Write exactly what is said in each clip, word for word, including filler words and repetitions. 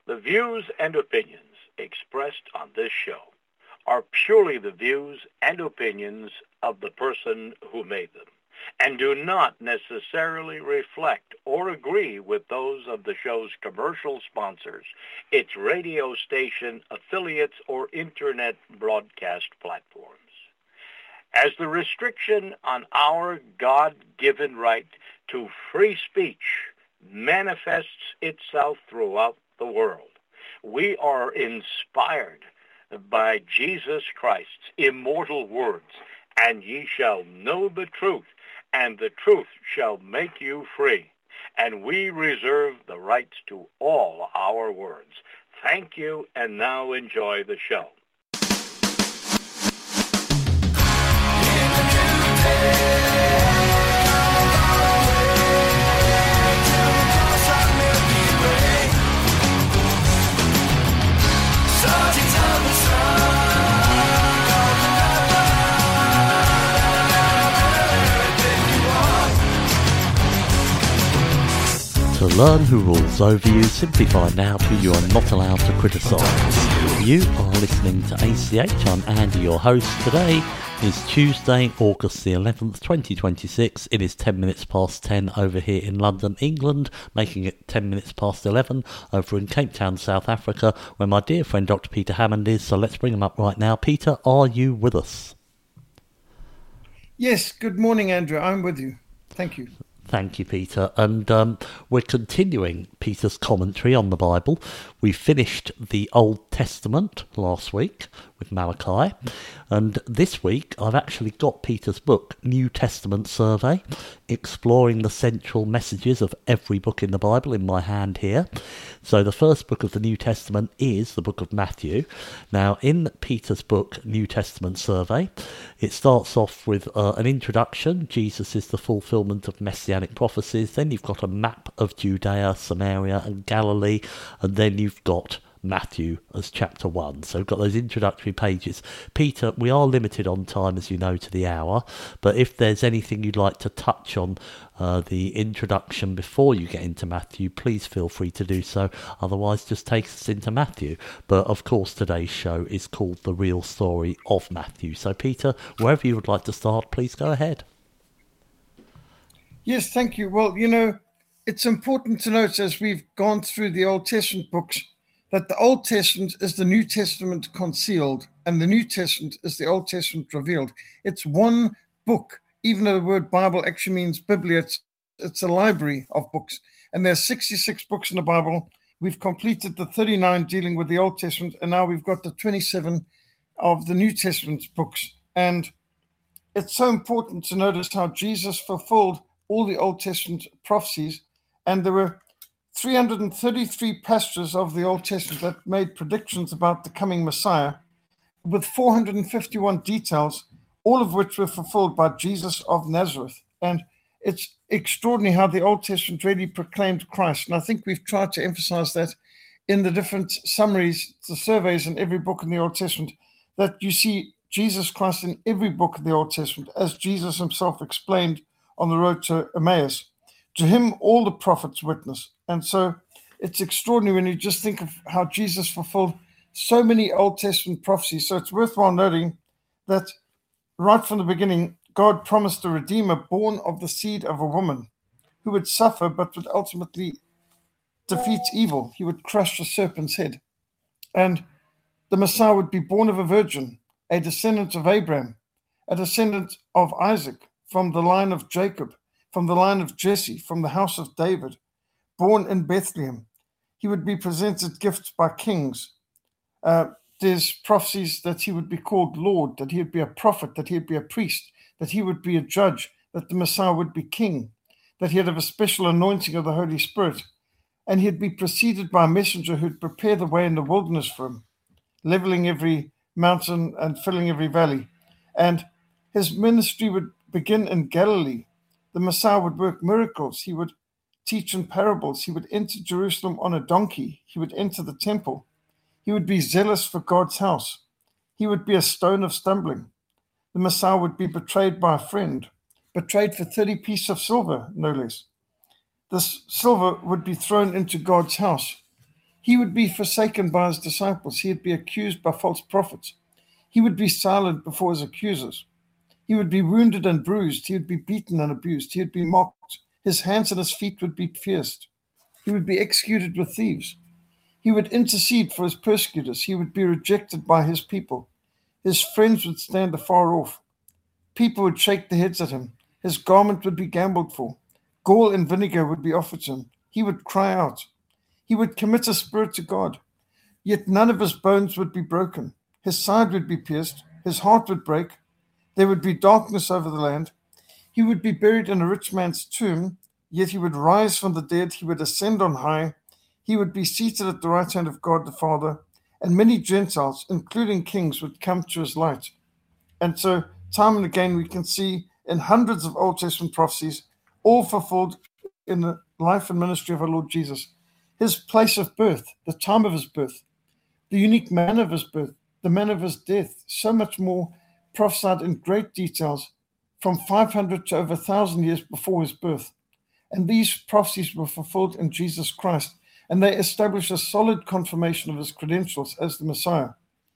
The views and opinions expressed on this show are purely the views and opinions of the person who made them, and do not necessarily reflect or agree with those of the show's commercial sponsors, its radio station affiliates, or internet broadcast platforms. As the restriction on our God-given right to free speech manifests itself throughout the world, we are inspired by Jesus Christ's immortal words, and ye shall know the truth, and the truth shall make you free. And we reserve the rights to all our words. Thank you, and now enjoy the show. To learn who rules over you, simply find out who you are not allowed to criticise. You are listening to A C H. I'm Andy, your host. Today is Tuesday, August the eleventh, twenty twenty-six. It is ten minutes past ten over here in London, England, making it ten minutes past eleven over in Cape Town, South Africa, where my dear friend Doctor Peter Hammond is. So let's bring him up right now. Peter, are you with us? Yes, good morning, Andrew. I'm with you. Thank you. Thank you, Peter. And um, we're continuing Peter's commentary on the Bible. We finished the Old Testament last week with Malachi. And this week, I've actually got Peter's book, New Testament Survey, exploring the central messages of every book in the Bible, in my hand here. So the first book of the New Testament is the book of Matthew. Now, in Peter's book, New Testament Survey, it starts off with uh, an introduction. Jesus is the fulfillment of messianic prophecies. Then you've got a map of Judea, Samaria and Galilee. And then you've got Matthew as chapter one. So we've got those introductory pages. Peter, we are limited on time, as you know, to the hour. But if there's anything you'd like to touch on uh, the introduction before you get into Matthew, please feel free to do so. Otherwise, just take us into Matthew. But of course, today's show is called The Real Story of Matthew. So Peter, wherever you would like to start, please go ahead. Yes, thank you. Well, you know, it's important to note as we've gone through the Old Testament books that the Old Testament is the New Testament concealed and the New Testament is the Old Testament revealed. It's one book, even though the word Bible actually means Biblia. It's, it's a library of books. And there's sixty-six books in the Bible. We've completed the thirty-nine dealing with the Old Testament, and now we've got the twenty-seven of the New Testament books. And it's so important to notice how Jesus fulfilled all the Old Testament prophecies, and there were three hundred thirty-three passages of the Old Testament that made predictions about the coming Messiah, with four hundred fifty-one details, all of which were fulfilled by Jesus of Nazareth. And it's extraordinary how the Old Testament really proclaimed Christ. And I think we've tried to emphasize that in the different summaries, the surveys in every book in the Old Testament, that you see Jesus Christ in every book of the Old Testament, as Jesus himself explained on the road to Emmaus. To him, all the prophets witness. And so it's extraordinary when you just think of how Jesus fulfilled so many Old Testament prophecies. So it's worthwhile noting that right from the beginning, God promised a Redeemer born of the seed of a woman who would suffer but would ultimately defeat evil. He would crush the serpent's head. And the Messiah would be born of a virgin, a descendant of Abraham, a descendant of Isaac, from the line of Jacob, from the line of Jesse, from the house of David, born in Bethlehem. He would be presented gifts by kings. Uh, there's prophecies that he would be called Lord, that he would be a prophet, that he would be a priest, that he would be a judge, that the Messiah would be king, that he'd have a special anointing of the Holy Spirit, and he'd be preceded by a messenger who'd prepare the way in the wilderness for him, leveling every mountain and filling every valley. And his ministry would begin in Galilee. The Messiah would work miracles. He would teach in parables. He would enter Jerusalem on a donkey. He would enter the temple. He would be zealous for God's house. He would be a stone of stumbling. The Messiah would be betrayed by a friend, betrayed for thirty pieces of silver, no less. This silver would be thrown into God's house. He would be forsaken by his disciples. He would be accused by false prophets. He would be silent before his accusers. He would be wounded and bruised. He would be beaten and abused. He would be mocked. His hands and his feet would be pierced. He would be executed with thieves. He would intercede for his persecutors. He would be rejected by his people. His friends would stand afar off. People would shake their heads at him. His garment would be gambled for. Gall and vinegar would be offered to him. He would cry out. He would commit his spirit to God. Yet none of his bones would be broken. His side would be pierced. His heart would break. There would be darkness over the land. He would be buried in a rich man's tomb. Yet he would rise from the dead. He would ascend on high. He would be seated at the right hand of God the Father. And many Gentiles, including kings, would come to his light. And so, time and again, we can see in hundreds of Old Testament prophecies, all fulfilled in the life and ministry of our Lord Jesus. His place of birth, the time of his birth, the unique manner of his birth, the manner of his death, so much more prophesied in great details from five hundred to over one thousand years before his birth. And these prophecies were fulfilled in Jesus Christ, and they establish a solid confirmation of his credentials as the Messiah.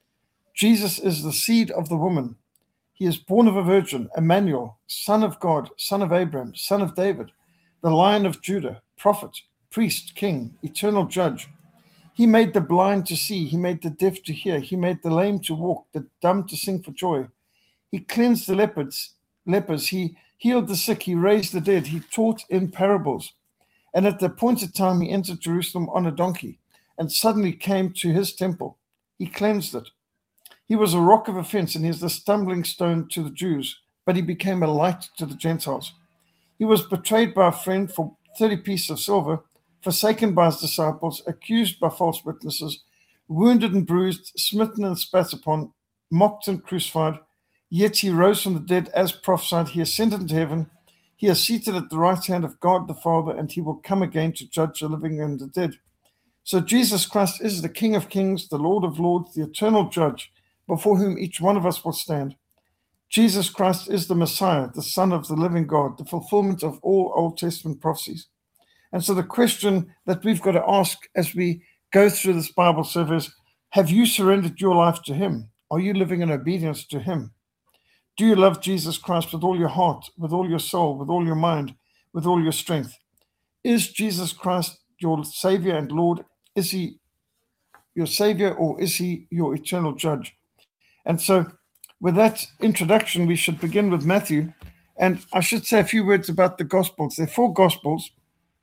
Jesus is the seed of the woman. He is born of a virgin, Emmanuel, son of God, son of Abraham, son of David, the Lion of Judah, prophet, priest, king, eternal judge. He made the blind to see. He made the deaf to hear. He made the lame to walk, the dumb to sing for joy. He cleansed the lepers. lepers. He healed the sick. He raised the dead. He taught in parables. And at the appointed time, he entered Jerusalem on a donkey and suddenly came to his temple. He cleansed it. He was a rock of offense, and he is the stumbling stone to the Jews, but he became a light to the Gentiles. He was betrayed by a friend for thirty pieces of silver, forsaken by his disciples, accused by false witnesses, wounded and bruised, smitten and spat upon, mocked and crucified. Yet he rose from the dead as prophesied. He ascended into heaven. He is seated at the right hand of God the Father, and he will come again to judge the living and the dead. So Jesus Christ is the King of kings, the Lord of lords, the eternal judge, before whom each one of us will stand. Jesus Christ is the Messiah, the Son of the living God, the fulfillment of all Old Testament prophecies. And so the question that we've got to ask as we go through this Bible survey is, have you surrendered your life to him? Are you living in obedience to him? Do you love Jesus Christ with all your heart, with all your soul, with all your mind, with all your strength? Is Jesus Christ your Savior and Lord? Is he your Savior, or is he your eternal judge? And so with that introduction, we should begin with Matthew. And I should say a few words about the Gospels. There are four Gospels,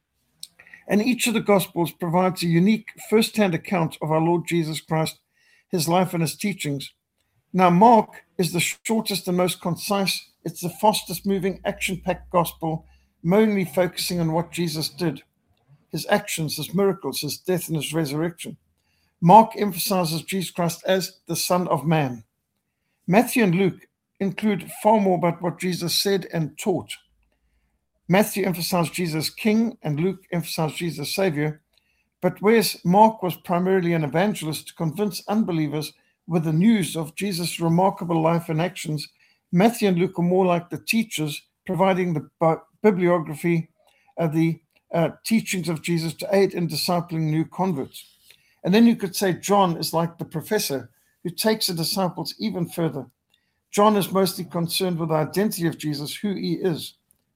and each of the Gospels provides a unique first-hand account of our Lord Jesus Christ, his life and his teachings. Now, Mark is the shortest and most concise. It's the fastest-moving, action-packed Gospel, mainly focusing on what Jesus did, his actions, his miracles, his death, and his resurrection. Mark emphasizes Jesus Christ as the Son of Man. Matthew and Luke include far more about what Jesus said and taught. Matthew emphasized Jesus King, and Luke emphasized Jesus Savior. But whereas Mark was primarily an evangelist to convince unbelievers with the news of Jesus' remarkable life and actions, Matthew and Luke are more like the teachers, providing the bi- bibliography, uh, the uh, teachings of Jesus to aid in discipling new converts. And then you could say John is like the professor who takes the disciples even further. John is mostly concerned with the identity of Jesus, who he is.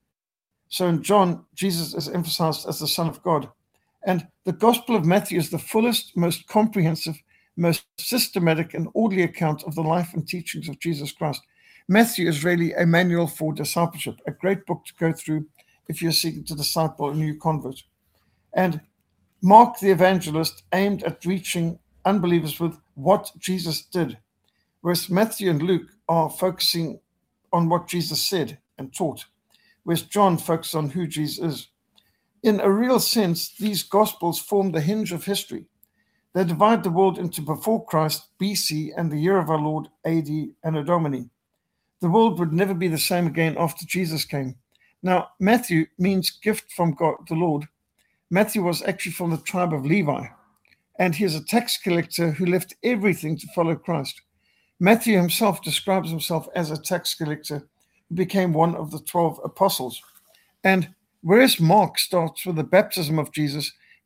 So in John, Jesus is emphasized as the Son of God. And the Gospel of Matthew is the fullest, most comprehensive, most systematic and orderly account of the life and teachings of Jesus Christ. Matthew is really a manual for discipleship, a great book to go through if you're seeking to disciple a new convert. And Mark the evangelist aimed at reaching unbelievers with what Jesus did, whereas Matthew and Luke are focusing on what Jesus said and taught, whereas John focuses on who Jesus is. In a real sense, these Gospels form the hinge of history. They divide the world into before Christ, B C, and the year of our Lord, A D, Anno Domini. The world would never be the same again after Jesus came. Now, Matthew means gift from God, the Lord. Matthew was actually from the tribe of Levi, and he is a tax collector who left everything to follow Christ. Matthew himself describes himself as a tax collector who became one of the twelve apostles. And whereas Mark starts with the baptism of Jesus,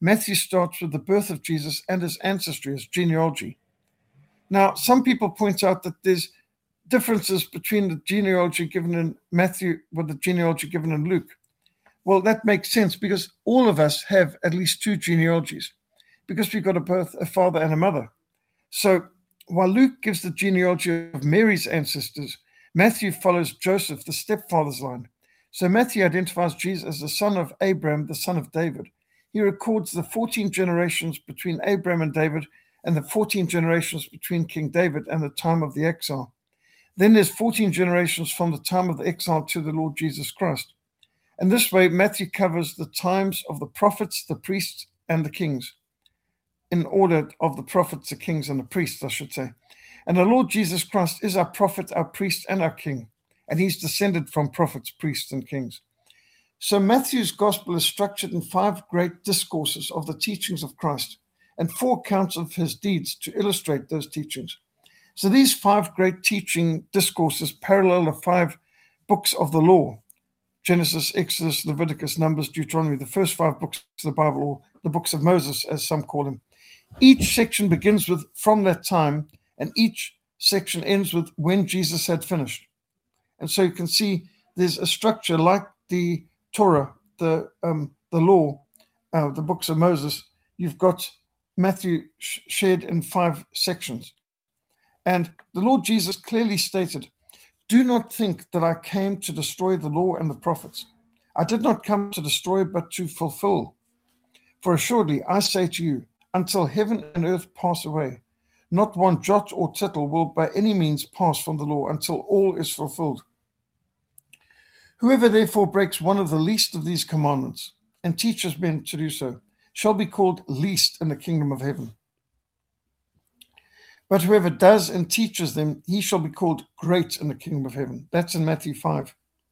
Matthew starts with the birth of Jesus and his ancestry, his genealogy. Now, some people point out that there's differences between the genealogy given in Matthew with the genealogy given in Luke. Well, that makes sense because all of us have at least two genealogies because we've got a birth, a father and a mother. So while Luke gives the genealogy of Mary's ancestors, Matthew follows Joseph, the stepfather's line. So Matthew identifies Jesus as the son of Abraham, the son of David. He records the fourteen generations between Abraham and David and the fourteen generations between King David and the time of the exile. Then there's fourteen generations from the time of the exile to the Lord Jesus Christ. And this way, Matthew covers the times of the prophets, the priests, and the kings, in order of the prophets, the kings, and the priests, I should say. And the Lord Jesus Christ is our prophet, our priest, and our king. And he's descended from prophets, priests, and kings. So Matthew's gospel is structured in five great discourses of the teachings of Christ and four accounts of his deeds to illustrate those teachings. So these five great teaching discourses parallel the five books of the law: Genesis, Exodus, Leviticus, Numbers, Deuteronomy, the first five books of the Bible, or the books of Moses, as some call them. Each section begins with "from that time," and each section ends with "when Jesus had finished." And so you can see there's a structure like the Torah, the um, the law, uh, the books of Moses. You've got Matthew sh- shared in five sections. And the Lord Jesus clearly stated, "Do not think that I came to destroy the law and the prophets. I did not come to destroy, but to fulfill. For assuredly, I say to you, until heaven and earth pass away, not one jot or tittle will by any means pass from the law until all is fulfilled. Whoever therefore breaks one of the least of these commandments and teaches men to do so shall be called least in the kingdom of heaven. But whoever does and teaches them, he shall be called great in the kingdom of heaven." That's in Matthew five.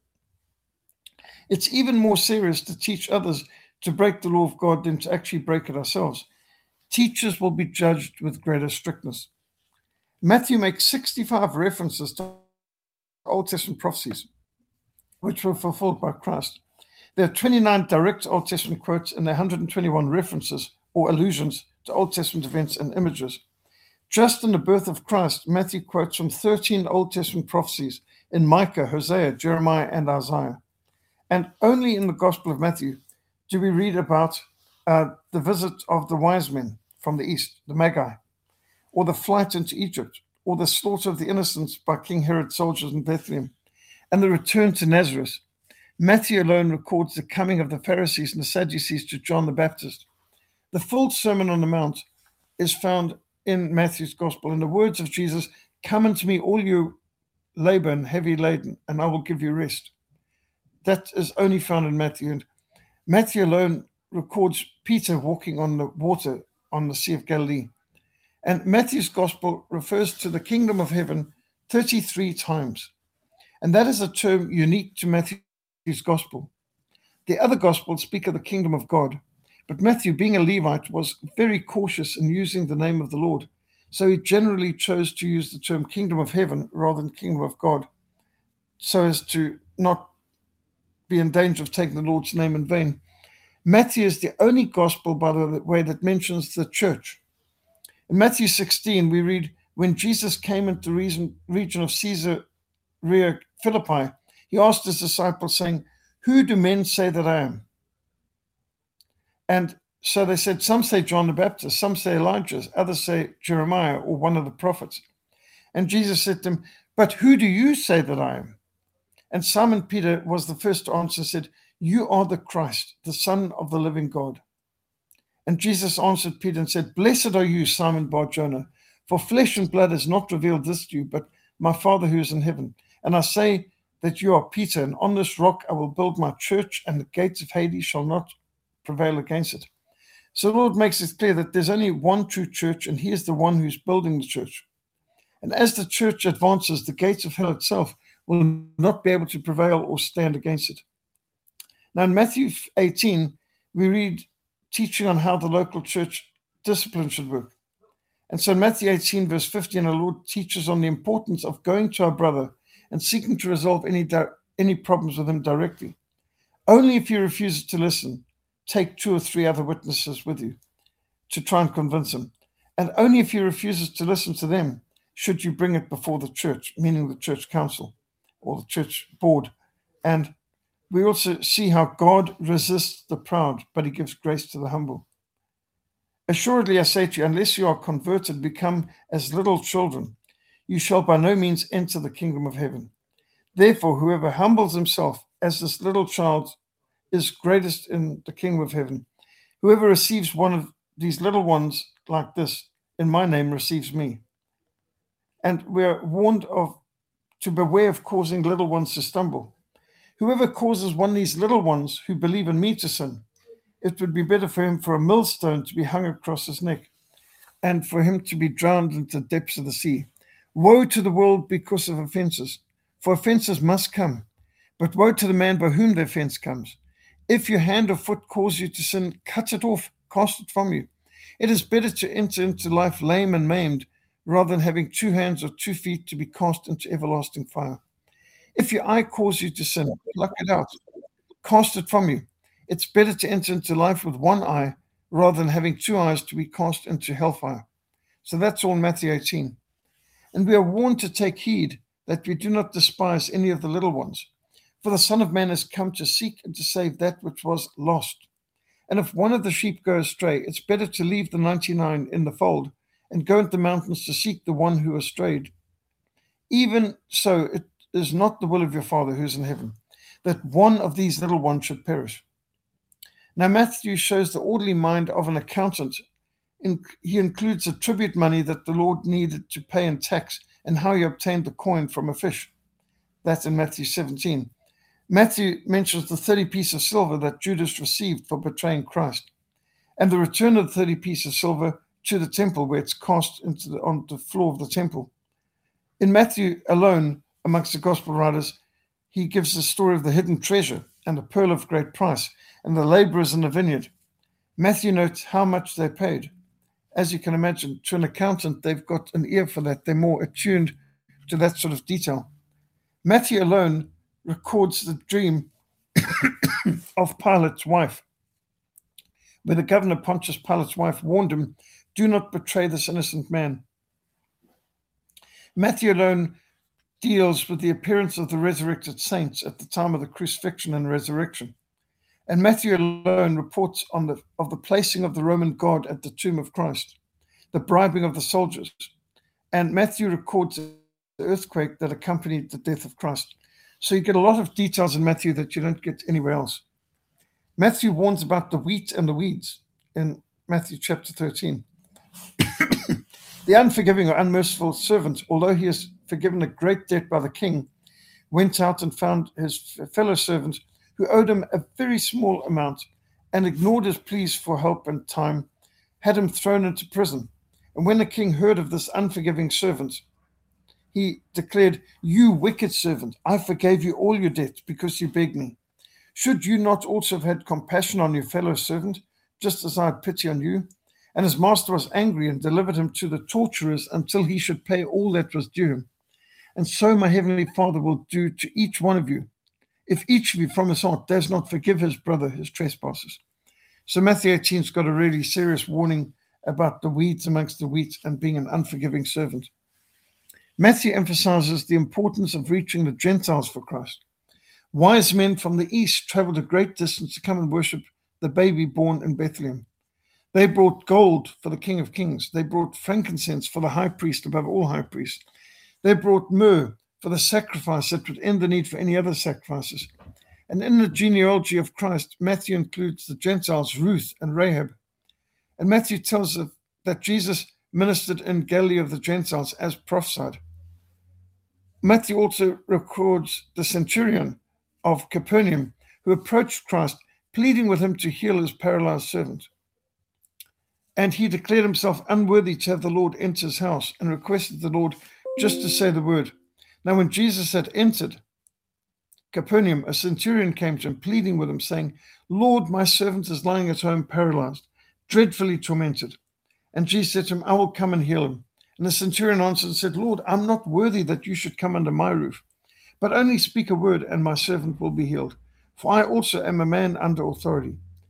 It's even more serious to teach others to break the law of God than to actually break it ourselves. Teachers will be judged with greater strictness. Matthew makes sixty-five references to Old Testament prophecies, which were fulfilled by Christ. There are twenty-nine direct Old Testament quotes and one hundred twenty-one references or allusions to Old Testament events and images. Just in the birth of Christ, Matthew quotes from thirteen Old Testament prophecies in Micah, Hosea, Jeremiah, and Isaiah. And only in the Gospel of Matthew do we read about uh, the visit of the wise men from the east, the Magi, or the flight into Egypt, or the slaughter of the innocents by King Herod's soldiers in Bethlehem, and the return to Nazareth. Matthew alone records the coming of the Pharisees and the Sadducees to John the Baptist. The full Sermon on the Mount is found in Matthew's Gospel, in the words of Jesus, "Come unto me, all you labor and heavy laden, and I will give you rest." That is only found in Matthew. And Matthew alone records Peter walking on the water on the Sea of Galilee. And Matthew's Gospel refers to the kingdom of heaven thirty-three times. And that is a term unique to Matthew's Gospel. The other Gospels speak of the kingdom of God. But Matthew, being a Levite, was very cautious in using the name of the Lord. So he generally chose to use the term kingdom of heaven rather than kingdom of God, so as to not be in danger of taking the Lord's name in vain. Matthew is the only gospel, by the way, that mentions the church. In Matthew sixteen, we read, "When Jesus came into the region, region of Caesarea Philippi, he asked his disciples, saying, 'Who do men say that I am?' And so they said, 'Some say John the Baptist, some say Elijah, others say Jeremiah or one of the prophets.' And Jesus said to them, 'But who do you say that I am?' And Simon Peter was the first to answer and said, 'You are the Christ, the Son of the living God.' And Jesus answered Peter and said, 'Blessed are you, Simon Bar-Jonah, for flesh and blood has not revealed this to you, but my Father who is in heaven. And I say that you are Peter, and on this rock I will build my church, and the gates of Hades shall not prevail against it.'" So the Lord makes it clear that there's only one true church, and he is the one who's building the church. And as the church advances, the gates of hell itself will not be able to prevail or stand against it. Now in Matthew eighteen, we read teaching on how the local church discipline should work. And so in Matthew eighteen, verse fifteen, our Lord teaches on the importance of going to our brother and seeking to resolve any, di- any problems with him directly. Only if he refuses to listen take two or three other witnesses with you to try and convince him. And only if he refuses to listen to them should you bring it before the church, meaning the church council or the church board. And we also see how God resists the proud, but he gives grace to the humble. Assuredly, I say to you, unless you are converted, become as little children, you shall by no means enter the kingdom of heaven. Therefore, whoever humbles himself as this little child is greatest in the kingdom of heaven. Whoever receives one of these little ones like this in my name receives me. And we are warned of to beware of causing little ones to stumble. Whoever causes one of these little ones who believe in me to sin, it would be better for him for a millstone to be hung across his neck and for him to be drowned into the depths of the sea. Woe to the world because of offenses, for offenses must come, but woe to the man by whom the offense comes. If your hand or foot cause you to sin, cut it off, cast it from you. It is better to enter into life lame and maimed, rather than having two hands or two feet to be cast into everlasting fire. If your eye cause you to sin, pluck it out, cast it from you. It's better to enter into life with one eye rather than having two eyes to be cast into hellfire. So that's all Matthew eighteen. And we are warned to take heed that we do not despise any of the little ones. For the Son of Man has come to seek and to save that which was lost. And if one of the sheep go astray, it's better to leave the ninety-nine in the fold and go into the mountains to seek the one who has strayed. Even so, it is not the will of your Father who is in heaven, that one of these little ones should perish. Now, Matthew shows the orderly mind of an accountant. He includes the tribute money that the Lord needed to pay in tax and how he obtained the coin from a fish. That's in Matthew seventeen. Matthew mentions the thirty pieces of silver that Judas received for betraying Christ, and the return of the thirty pieces of silver to the temple where it's cast into the, on the floor of the temple. In Matthew alone, amongst the gospel writers, he gives the story of the hidden treasure and the pearl of great price and the laborers in the vineyard. Matthew notes how much they paid. As you can imagine, to an accountant, they've got an ear for that. They're more attuned to that sort of detail. Matthew alone records the dream of Pilate's wife, where the governor Pontius Pilate's wife warned him, do not betray this innocent man. Matthew alone deals with the appearance of the resurrected saints at the time of the crucifixion and resurrection. And Matthew alone reports on the of the placing of the Roman guard at the tomb of Christ, the bribing of the soldiers. And Matthew records the earthquake that accompanied the death of Christ. So you get a lot of details in Matthew that you don't get anywhere else. Matthew warns about the wheat and the weeds in Matthew chapter thirteen. The unforgiving or unmerciful servant, although he is forgiven a great debt by the king, went out and found his fellow servant who owed him a very small amount and ignored his pleas for help and time, had him thrown into prison. And when the king heard of this unforgiving servant, he declared, you wicked servant, I forgave you all your debts because you begged me. Should you not also have had compassion on your fellow servant, just as I had pity on you? And his master was angry and delivered him to the torturers until he should pay all that was due him. And so my heavenly Father will do to each one of you, if each of you from his heart does not forgive his brother his trespasses. So Matthew eighteen's got a really serious warning about the weeds amongst the wheat and being an unforgiving servant. Matthew emphasizes the importance of reaching the Gentiles for Christ. Wise men from the east traveled a great distance to come and worship the baby born in Bethlehem. They brought gold for the King of Kings. They brought frankincense for the high priest above all high priests. They brought myrrh for the sacrifice that would end the need for any other sacrifices. And in the genealogy of Christ, Matthew includes the Gentiles, Ruth and Rahab. And Matthew tells us that Jesus ministered in Galilee of the Gentiles as prophesied. Matthew also records the centurion of Capernaum who approached Christ, pleading with him to heal his paralyzed servant. And he declared himself unworthy to have the Lord enter his house and requested the Lord just to say the word. Now, when Jesus had entered Capernaum, a centurion came to him, pleading with him, saying, Lord, my servant is lying at home paralyzed, dreadfully tormented. And Jesus said to him, I will come and heal him. And the centurion answered and said, Lord, I'm not worthy that you should come under my roof, but only speak a word and my servant will be healed. For I also am a man under authority,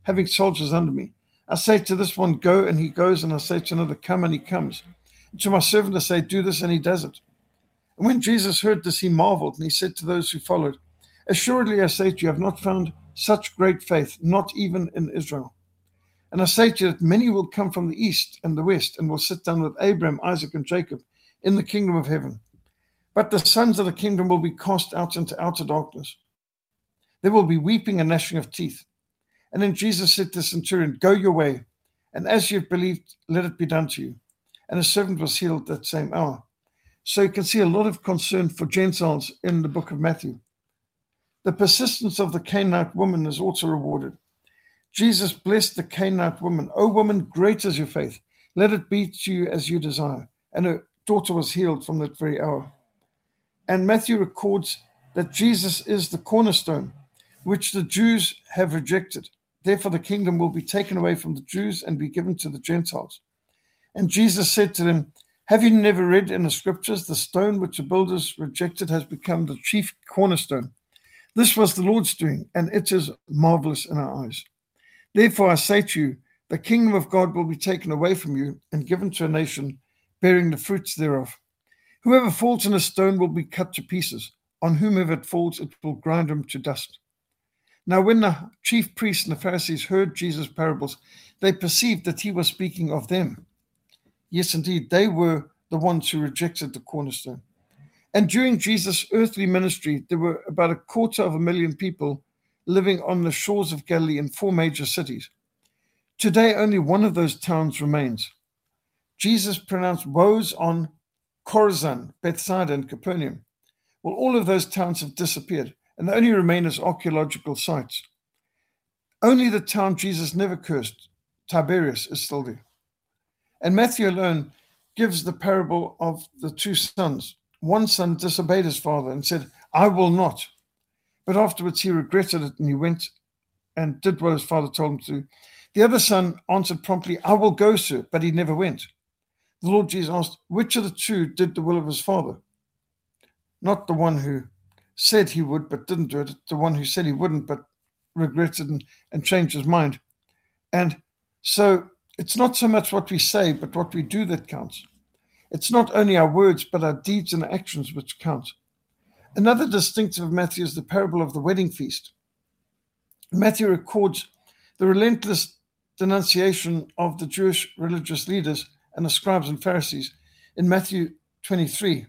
having soldiers under me. I say to this one, go, and he goes, and I say to another, come, and he comes. And to my servant I say, do this, and he does it. And when Jesus heard this, he marveled, and he said to those who followed, assuredly I say to you, I have not found such great faith, not even in Israel. And I say to you that many will come from the east and the west, and will sit down with Abraham, Isaac, and Jacob in the kingdom of heaven. But the sons of the kingdom will be cast out into outer darkness. There will be weeping and gnashing of teeth. And then Jesus said to the centurion, go your way, and as you have believed, let it be done to you. And his servant was healed that same hour. So you can see a lot of concern for Gentiles in the book of Matthew. The persistence of the Canaanite woman is also rewarded. Jesus blessed the Canaanite woman. O woman, great is your faith. Let it be to you as you desire. And her daughter was healed from that very hour. And Matthew records that Jesus is the cornerstone, which the Jews have rejected. Therefore the kingdom will be taken away from the Jews and be given to the Gentiles. And Jesus said to them, have you never read in the scriptures, the stone which the builders rejected has become the chief cornerstone? This was the Lord's doing, and it is marvelous in our eyes. Therefore I say to you, the kingdom of God will be taken away from you and given to a nation bearing the fruits thereof. Whoever falls on a stone will be cut to pieces. On whomever it falls, it will grind him to dust. Now when the chief priests and the Pharisees heard Jesus' parables, they perceived that he was speaking of them. Yes, indeed, they were the ones who rejected the cornerstone. And during Jesus' earthly ministry, there were about a quarter of a million people living on the shores of Galilee in four major cities. Today, only one of those towns remains. Jesus pronounced woes on Chorazin, Bethsaida, and Capernaum. Well, all of those towns have disappeared, and they only remain as archaeological sites. Only the town Jesus never cursed, Tiberias, is still there. And Matthew alone gives the parable of the two sons. One son disobeyed his father and said, I will not. But afterwards he regretted it, and he went and did what his father told him to do. The other son answered promptly, I will go, sir, but he never went. The Lord Jesus asked, which of the two did the will of his father? Not the one who said he would but didn't do it, the one who said he wouldn't but regretted and, and changed his mind. And so it's not so much what we say, but what we do that counts. It's not only our words, but our deeds and actions which count. Another distinctive of Matthew is the parable of the wedding feast. Matthew records the relentless denunciation of the Jewish religious leaders and the scribes and Pharisees in Matthew twenty-three.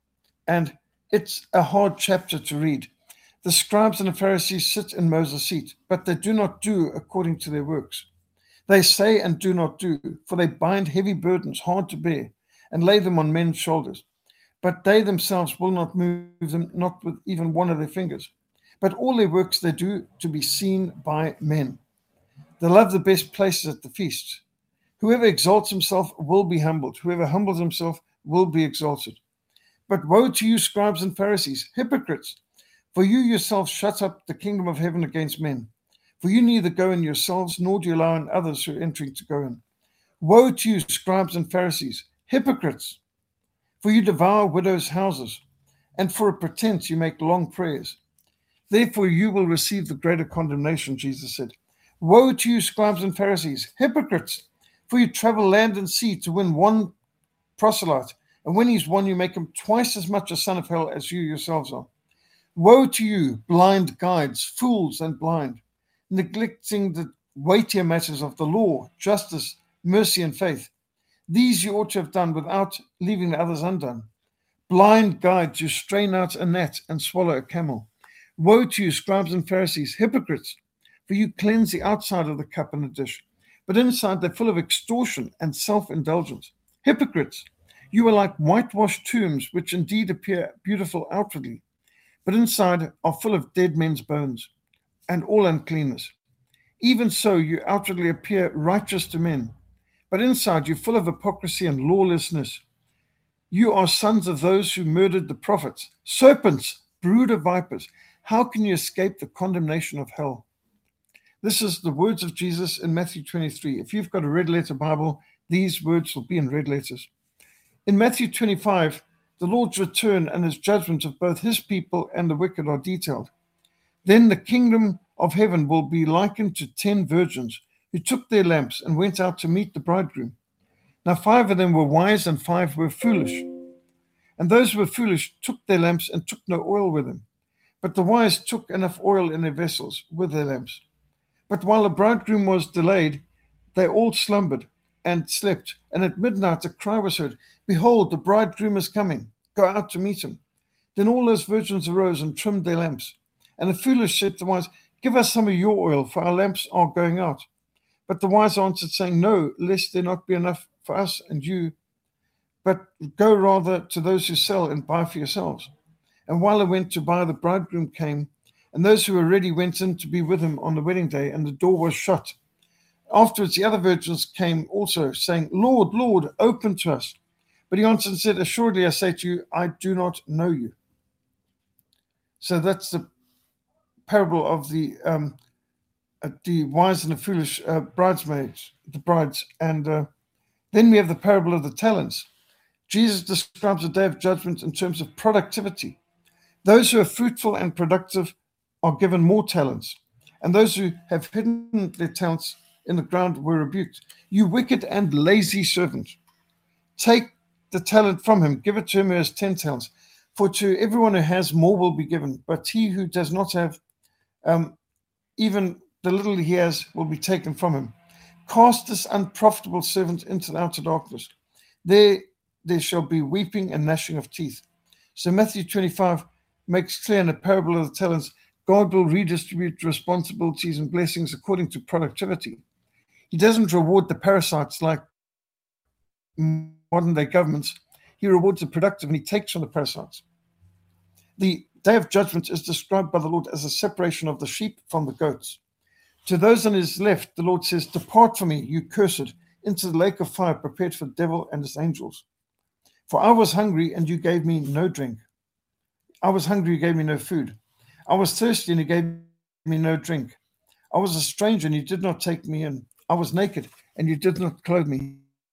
And it's a hard chapter to read. The scribes and the Pharisees sit in Moses' seat, but they do not do according to their works. They say and do not do, for they bind heavy burdens hard to bear and lay them on men's shoulders. But they themselves will not move them, not with even one of their fingers. But all their works they do to be seen by men. They love the best places at the feasts. Whoever exalts himself will be humbled. Whoever humbles himself will be exalted. But woe to you, scribes and Pharisees, hypocrites! For you yourselves shut up the kingdom of heaven against men. For you neither go in yourselves, nor do you allow in others who are entering to go in. Woe to you, scribes and Pharisees, hypocrites! For you devour widows' houses, and for a pretense you make long prayers. Therefore you will receive the greater condemnation, Jesus said. Woe to you, scribes and Pharisees, hypocrites! For you travel land and sea to win one proselyte, and when he's won, you make him twice as much a son of hell as you yourselves are. Woe to you, blind guides, fools and blind, neglecting the weightier matters of the law, justice, mercy, and faith. These you ought to have done without leaving the others undone. Blind guides, you strain out a gnat and swallow a camel. Woe to you, scribes and Pharisees, hypocrites! For you cleanse the outside of the cup and the dish, but inside they're full of extortion and self-indulgence. Hypocrites! You are like whitewashed tombs, which indeed appear beautiful outwardly, but inside are full of dead men's bones and all uncleanness. Even so, you outwardly appear righteous to men, but inside you're full of hypocrisy and lawlessness. You are sons of those who murdered the prophets. Serpents, brood of vipers, how can you escape the condemnation of hell? This is the words of Jesus in Matthew twenty-three. If you've got a red letter Bible, these words will be in red letters. In Matthew twenty-five, the Lord's return and his judgment of both his people and the wicked are detailed. Then the kingdom of heaven will be likened to ten virgins who took their lamps and went out to meet the bridegroom. Now five of them were wise and five were foolish. And those who were foolish took their lamps and took no oil with them. But the wise took enough oil in their vessels with their lamps. But while the bridegroom was delayed, they all slumbered and slept. And at midnight a cry was heard, "Behold, the bridegroom is coming. Go out to meet him." Then all those virgins arose and trimmed their lamps. And the foolish said to the wise, "Give us some of your oil, for our lamps are going out." But the wise answered, saying, "No, lest there not be enough for us and you, but go rather to those who sell and buy for yourselves." And while they went to buy, the bridegroom came, and those who were ready went in to be with him on the wedding day, and the door was shut. Afterwards the other virgins came also, saying, "Lord, Lord, open to us." But he answered and said, "Assuredly I say to you, I do not know you." So that's the parable of the um, uh, the wise and the foolish uh, bridesmaids, the brides. And uh, then we have the parable of the talents. Jesus describes the day of judgment in terms of productivity. Those who are fruitful and productive are given more talents, and those who have hidden their talents in the ground were rebuked. "You wicked and lazy servant, take the talent from him, give it to him who has ten talents. For to everyone who has, more will be given, but he who does not have, um, even the little he has will be taken from him. Cast this unprofitable servant into the outer darkness. There there shall be weeping and gnashing of teeth." So Matthew twenty-five makes clear in the parable of the talents, God will redistribute responsibilities and blessings according to productivity. He doesn't reward the parasites like modern day governments. He rewards the productive, and he takes from the parasites. The day of judgment is described by the Lord as a separation of the sheep from the goats. To those on his left, the Lord says, "Depart from me, you cursed, into the lake of fire prepared for the devil and his angels. For I was hungry, and you gave me no drink. I was hungry, you gave me no food. I was thirsty, and you gave me no drink. I was a stranger, and you did not take me in. I was naked, and you did not clothe me.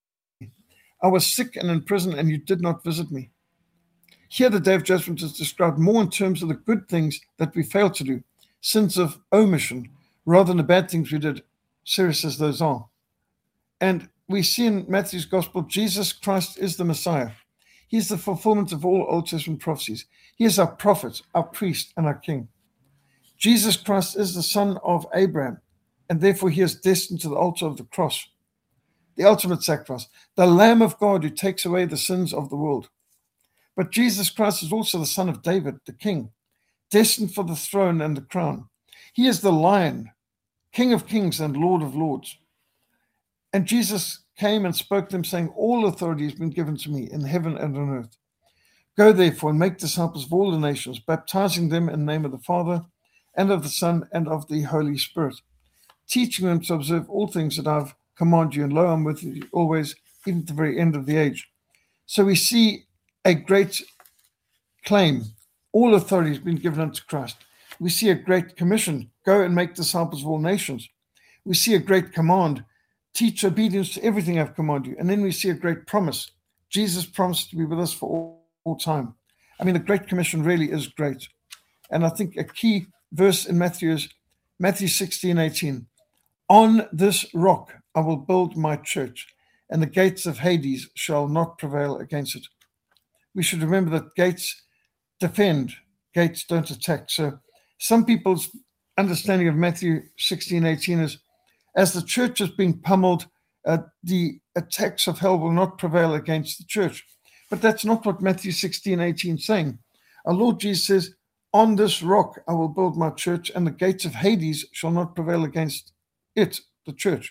I was sick and in prison, and you did not visit me." Here the day of judgment is described more in terms of the good things that we failed to do, sins of omission, rather than the bad things we did, serious as those are. And we see in Matthew's Gospel, Jesus Christ is the Messiah. He is the fulfillment of all Old Testament prophecies. He is our prophet, our priest, and our king. Jesus Christ is the son of Abraham, and therefore he is destined to the altar of the cross, the ultimate sacrifice, the Lamb of God who takes away the sins of the world. But Jesus Christ is also the son of David, the king, destined for the throne and the crown. He is the Lion, King of kings and Lord of lords. And Jesus came and spoke to them, saying, "All authority has been given to me in heaven and on earth. Go therefore and make disciples of all the nations, baptizing them in the name of the Father and of the Son and of the Holy Spirit, teaching them to observe all things that I've commanded you, and lo, I'm with you always, even to the very end of the age." So we see a great claim. All authority has been given unto Christ. We see a great commission. Go and make disciples of all nations. We see a great command. Teach obedience to everything I've commanded you. And then we see a great promise. Jesus promised to be with us for all, all time. I mean, the Great Commission really is great. And I think a key verse in Matthew is Matthew sixteen eighteen. "On this rock I will build my church, and the gates of Hades shall not prevail against it." We should remember that gates defend, gates don't attack. So some people's understanding of Matthew sixteen eighteen is, as the church is being pummeled, uh, the attacks of hell will not prevail against the church. But that's not what Matthew sixteen eighteen is saying. Our Lord Jesus says, "On this rock I will build my church, and the gates of Hades shall not prevail against it," the church.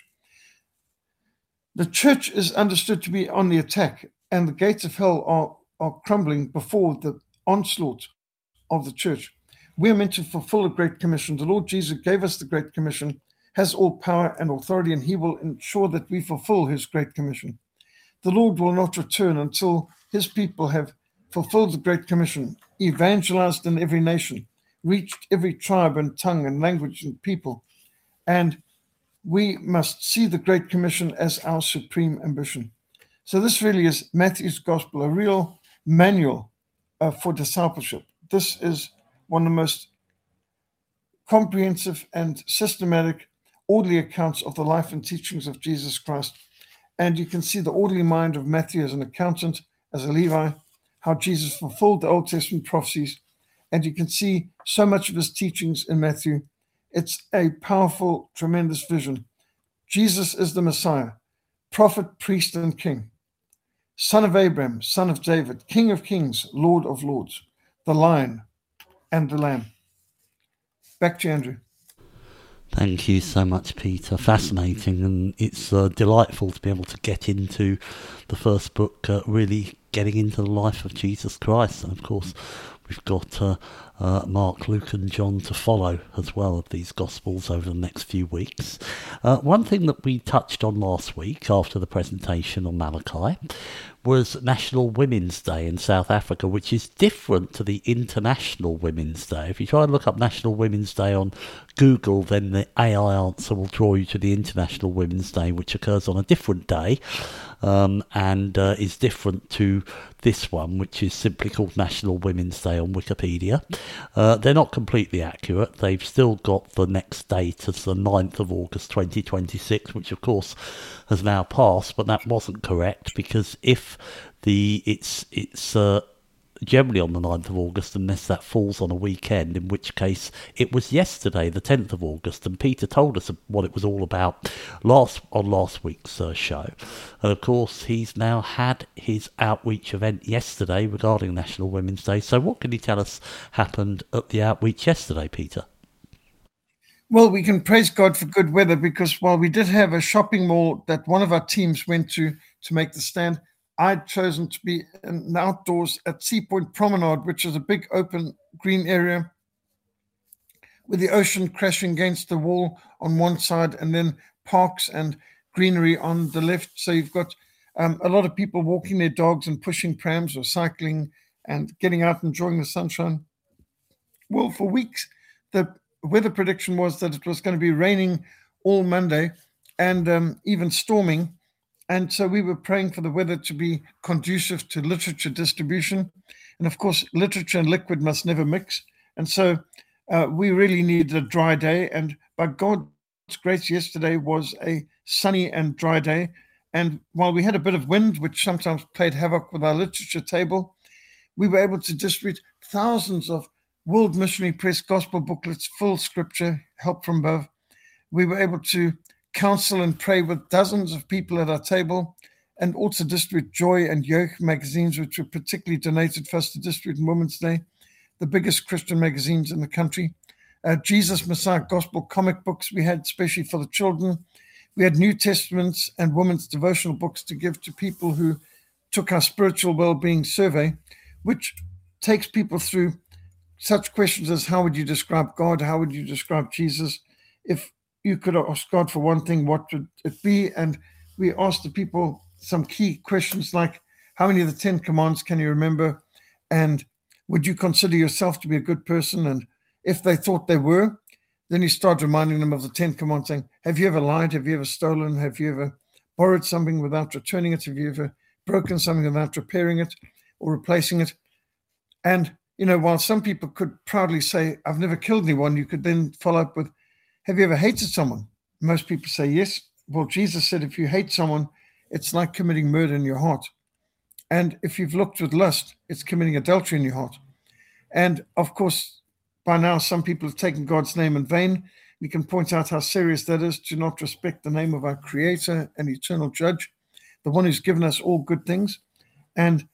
The church is understood to be on the attack, and the gates of hell are, are crumbling before the onslaught of the church. We are meant to fulfill the Great Commission. The Lord Jesus gave us the Great Commission, has all power and authority, and he will ensure that we fulfill his Great Commission. The Lord will not return until his people have fulfilled the Great Commission, evangelized in every nation, reached every tribe and tongue and language and people. And we must see the Great Commission as our supreme ambition. So this really is Matthew's Gospel, a real manual uh, for discipleship. This is one of the most comprehensive and systematic, orderly accounts of the life and teachings of Jesus Christ. And you can see the orderly mind of Matthew as an accountant, as a Levi, how Jesus fulfilled the Old Testament prophecies. And you can see so much of his teachings in Matthew. It's a powerful, tremendous vision. Jesus is the Messiah, prophet, priest, and king, son of Abraham, son of David, King of kings, Lord of lords, the Lion and the Lamb. Back to you, Andrew. Thank you so much, Peter. Fascinating, and it's uh, delightful to be able to get into the first book, uh, really getting into the life of Jesus Christ. And of course, we've got uh, uh, Mark, Luke and John to follow as well of these Gospels over the next few weeks. Uh, one thing that we touched on last week after the presentation on Malachi was National Women's Day in South Africa, which is different to the International Women's Day. If you try and look up National Women's Day on Google, then the A I answer will draw you to the International Women's Day, which occurs on a different day um, and uh, is different to this one, which is simply called National Women's Day on Wikipedia. Uh, they're not completely accurate. They've still got the next date as the ninth of August twenty twenty-six, which of course has now passed, but that wasn't correct, because if the it's it's uh, generally on the ninth of August, unless that falls on a weekend, in which case it was yesterday, the tenth of August, and Peter told us what it was all about last on last week's uh, show. And of course, he's now had his outreach event yesterday regarding National Women's Day. So what can you tell us happened at the outreach yesterday, Peter? Well, we can praise God for good weather, because while we did have a shopping mall that one of our teams went to to make the stand, I'd chosen to be in outdoors at Sea Point Promenade, which is a big open green area with the ocean crashing against the wall on one side and then parks and greenery on the left. So you've got um, a lot of people walking their dogs and pushing prams or cycling and getting out and enjoying the sunshine. Well, for weeks, the weather prediction was that it was going to be raining all Monday and um, even storming. And so we were praying for the weather to be conducive to literature distribution. And of course, literature and liquid must never mix. And so uh, we really needed a dry day. And by God's grace, yesterday was a sunny and dry day. And while we had a bit of wind, which sometimes played havoc with our literature table, we were able to distribute thousands of World Missionary Press gospel booklets, full scripture, help from above. We were able to counsel and pray with dozens of people at our table, and also distribute Joy and Yoke magazines, which were particularly donated for us to distribute in Women's Day, the biggest Christian magazines in the country. Uh, Jesus Messiah gospel comic books we had, especially for the children. We had New Testaments and women's devotional books to give to people who took our spiritual well-being survey, which takes people through such questions as, how would you describe God? How would you describe Jesus? If you could ask God for one thing, what would it be? And we asked the people some key questions like, how many of the Ten Commandments can you remember? And would you consider yourself to be a good person? And if they thought they were, then you start reminding them of the Ten Commandments, saying, have you ever lied? Have you ever stolen? Have you ever borrowed something without returning it? Have you ever broken something without repairing it or replacing it? And, you know, while some people could proudly say, I've never killed anyone, you could then follow up with, have you ever hated someone? Most people say yes. Well, Jesus said, if you hate someone, it's like committing murder in your heart. And if you've looked with lust, it's committing adultery in your heart. And of course, by now, some people have taken God's name in vain. We can point out how serious that is to not respect the name of our Creator and eternal Judge, the one who's given us all good things. And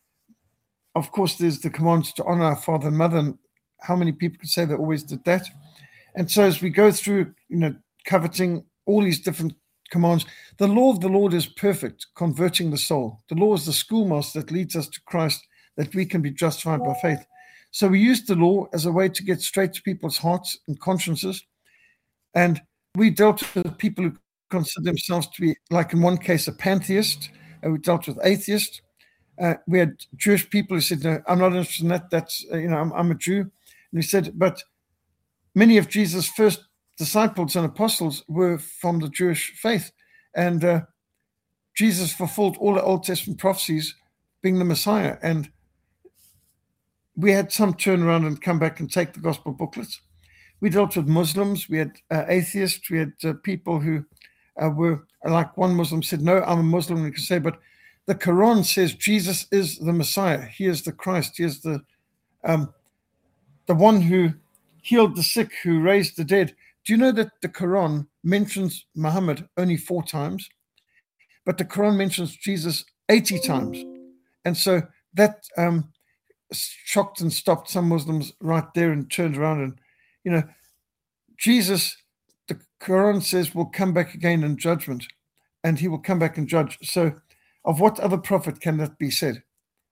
of course, there's the commands to honor our father and mother. And how many people could say they always did that? And so as we go through, you know, coveting all these different commands, the law of the Lord is perfect, converting the soul. The law is the schoolmaster that leads us to Christ, that we can be justified by faith. So we use the law as a way to get straight to people's hearts and consciences. And we dealt with people who consider themselves to be, like in one case, a pantheist. And we dealt with atheists. Uh, we had Jewish people who said, no, I'm not interested in that. That's, uh, you know, I'm, I'm a Jew. And we said, but many of Jesus' first disciples and apostles were from the Jewish faith. And uh, Jesus fulfilled all the Old Testament prophecies, being the Messiah. And we had some turn around and come back and take the gospel booklets. we dealt with Muslims, we had uh, atheists, we had uh, people who uh, were, like one Muslim said, no, I'm a Muslim, we can say, but the Quran says Jesus is the Messiah. He is the Christ. He is the um, the one who healed the sick, who raised the dead. Do you know that the Quran mentions Muhammad only four times, but the Quran mentions Jesus eighty times? And so that um, shocked and stopped some Muslims right there and turned around. And, you know, Jesus, the Quran says, will come back again in judgment, and he will come back and judge. So of what other prophet can that be said?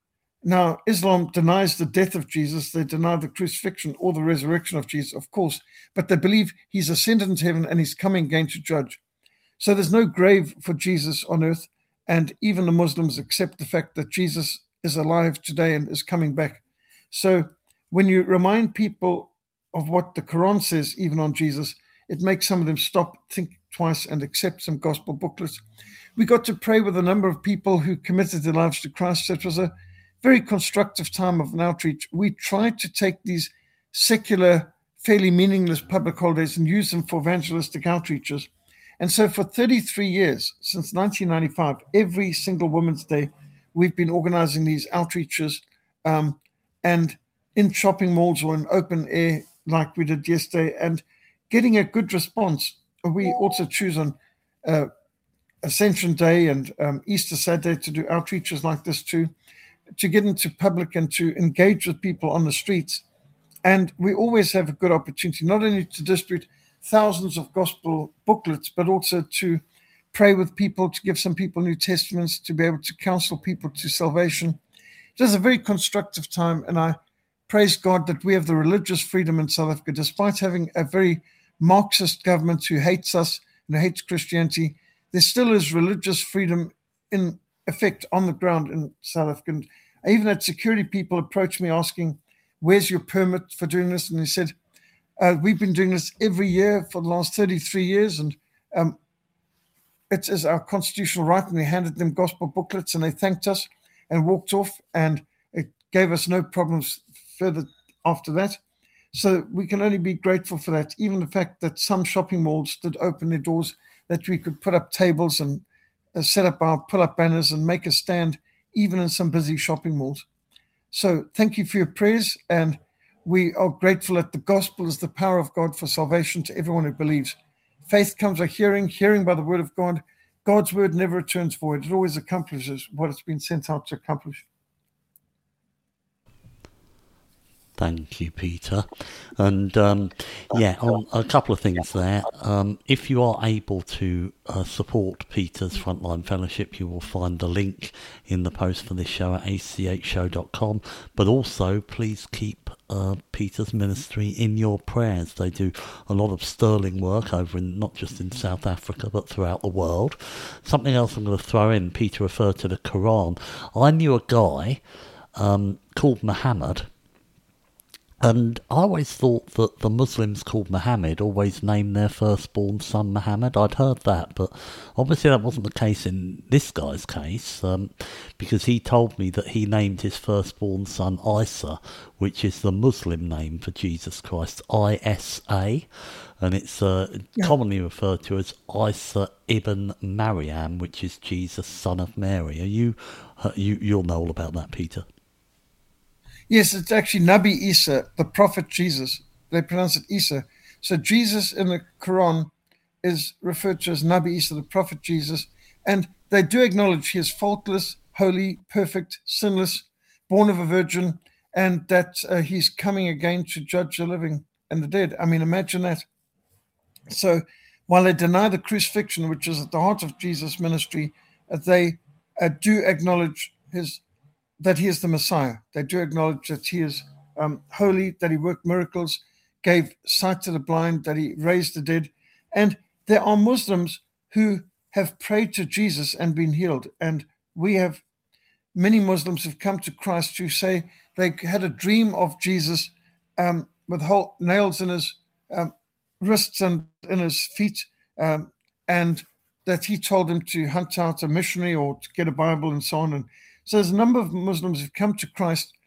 Now, Islam denies the death of Jesus. They deny the crucifixion or the resurrection of Jesus, of course, but they believe he's ascended into heaven and he's coming again to judge. So there's no grave for Jesus on earth, and even the Muslims accept the fact that Jesus is alive today and is coming back. So when you remind people of what the Quran says, even on Jesus, it makes some of them stop, think twice, and accept some gospel booklets. We got to pray with a number of people who committed their lives to Christ. So it was a very constructive time of an outreach. We tried to take these secular, fairly meaningless public holidays and use them for evangelistic outreaches. And so for thirty-three years, since nineteen ninety-five, every single Women's Day, we've been organizing these outreaches um, and in shopping malls or in open air like we did yesterday, and getting a good response. We also choose on uh, Ascension Day and um, Easter Saturday to do outreaches like this too, to get into public and to engage with people on the streets. And we always have a good opportunity, not only to distribute thousands of gospel booklets, but also to pray with people, to give some people New Testaments, to be able to counsel people to salvation. It is a very constructive time, and I praise God that we have the religious freedom in South Africa, despite having a very Marxist government who hates us and who hates Christianity. There still is religious freedom in effect on the ground in South Africa. And I even had security people approach me asking, where's your permit for doing this? And they said, uh, we've been doing this every year for the last thirty-three years, and um, it is our constitutional right. And we handed them gospel booklets, and they thanked us and walked off, and it gave us no problems further after that. So we can only be grateful for that. Even the fact that some shopping malls did open their doors, that we could put up tables and uh, set up our pull-up banners and make a stand, even in some busy shopping malls. So thank you for your prayers, and we are grateful that the gospel is the power of God for salvation to everyone who believes. Faith comes by hearing, hearing by the word of God. God's word never returns void. It always accomplishes what it's been sent out to accomplish. Thank you, Peter. And um, yeah, on a couple of things there. Um, if you are able to uh, support Peter's Frontline Fellowship, you will find the link in the post for this show at a c h show dot com. But also, please keep uh, Peter's ministry in your prayers. They do a lot of sterling work over in not just in South Africa, but throughout the world. Something else I'm going to throw in, Peter referred to the Quran. I knew a guy um, called Muhammad. And I always thought that the Muslims called Muhammad always named their firstborn son Muhammad. I'd heard that, but obviously that wasn't the case in this guy's case, um, because he told me that he named his firstborn son Isa, which is the Muslim name for Jesus Christ, I S A, and it's uh, yeah. commonly referred to as Isa ibn Maryam, which is Jesus, son of Mary. Are you, uh, you you'll know all about that, Peter? Yes, it's actually Nabi Isa, the prophet Jesus. They pronounce it Isa. So Jesus in the Quran is referred to as Nabi Isa, the prophet Jesus. And they do acknowledge he is faultless, holy, perfect, sinless, born of a virgin, and that uh, he's coming again to judge the living and the dead. I mean, imagine that. So while they deny the crucifixion, which is at the heart of Jesus' ministry, uh, they uh, do acknowledge his that he is the Messiah. They do acknowledge that he is um, holy, that he worked miracles, gave sight to the blind, that he raised the dead. And there are Muslims who have prayed to Jesus and been healed. And we have many Muslims who've come to Christ who say they had a dream of Jesus um, with whole nails in his um, wrists and in his feet, um, and that he told them to hunt out a missionary or to get a Bible and so on. And so there's a number of Muslims who've come to Christ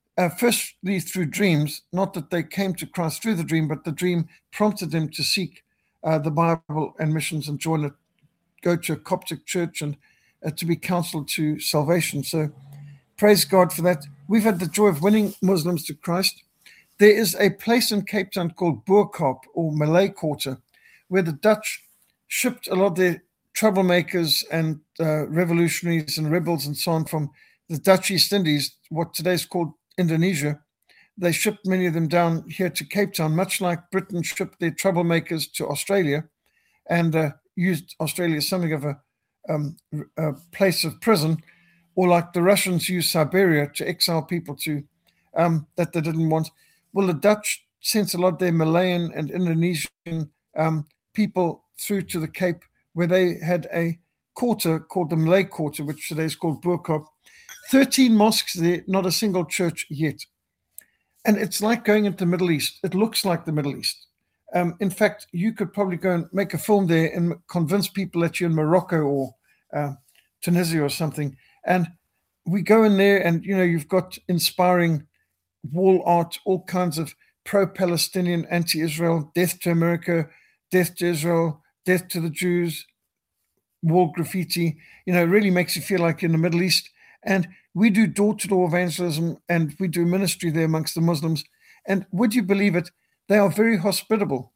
uh, firstly through dreams, not that they came to Christ through the dream, but the dream prompted them to seek uh, the Bible and missions and join it, go to a Coptic church and uh, to be counseled to salvation. So praise God for that. We've had the joy of winning Muslims to Christ. There is a place in Cape Town called Bo-Kaap, or Malay Quarter, where the Dutch shipped a lot of their troublemakers and uh, revolutionaries and rebels and so on from the Dutch East Indies, what today is called Indonesia. They shipped many of them down here to Cape Town, much like Britain shipped their troublemakers to Australia and uh, used Australia as something of a, um, a place of prison, or like the Russians used Siberia to exile people to um, that they didn't want. Well, the Dutch sent a lot of their Malayan and Indonesian um, people through to the Cape, where they had a quarter called the Malay Quarter, which today is called Bo-Kaap. thirteen mosques there, not a single church yet. And it's like going into the Middle East. It looks like the Middle East. Um, in fact, you could probably go and make a film there and convince people that you're in Morocco or uh, Tunisia or something. And we go in there and, you know, you've got inspiring wall art, all kinds of pro-Palestinian, anti-Israel, death to America, death to Israel, death to the Jews, wall graffiti. You know, it really makes you feel like you're in the Middle East. And we do door-to-door evangelism and we do ministry there amongst the Muslims. And would you believe it? They are very hospitable.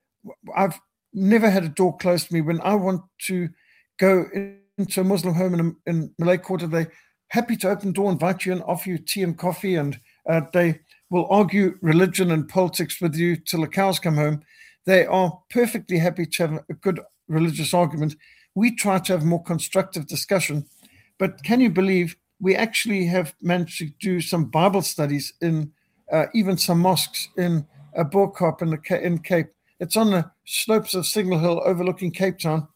I've never had a door closed to me. When I want to go into a Muslim home in, in Malay Quarter, they're happy to open the door, invite you in, offer you tea and coffee, and uh, they will argue religion and politics with you till the cows come home. They are perfectly happy to have a good religious argument. We try to have more constructive discussion. But can you believe we actually have managed to do some Bible studies in uh, even some mosques in uh, Bo-Kaap in, the, in Cape. It's on the slopes of Signal Hill overlooking Cape Town.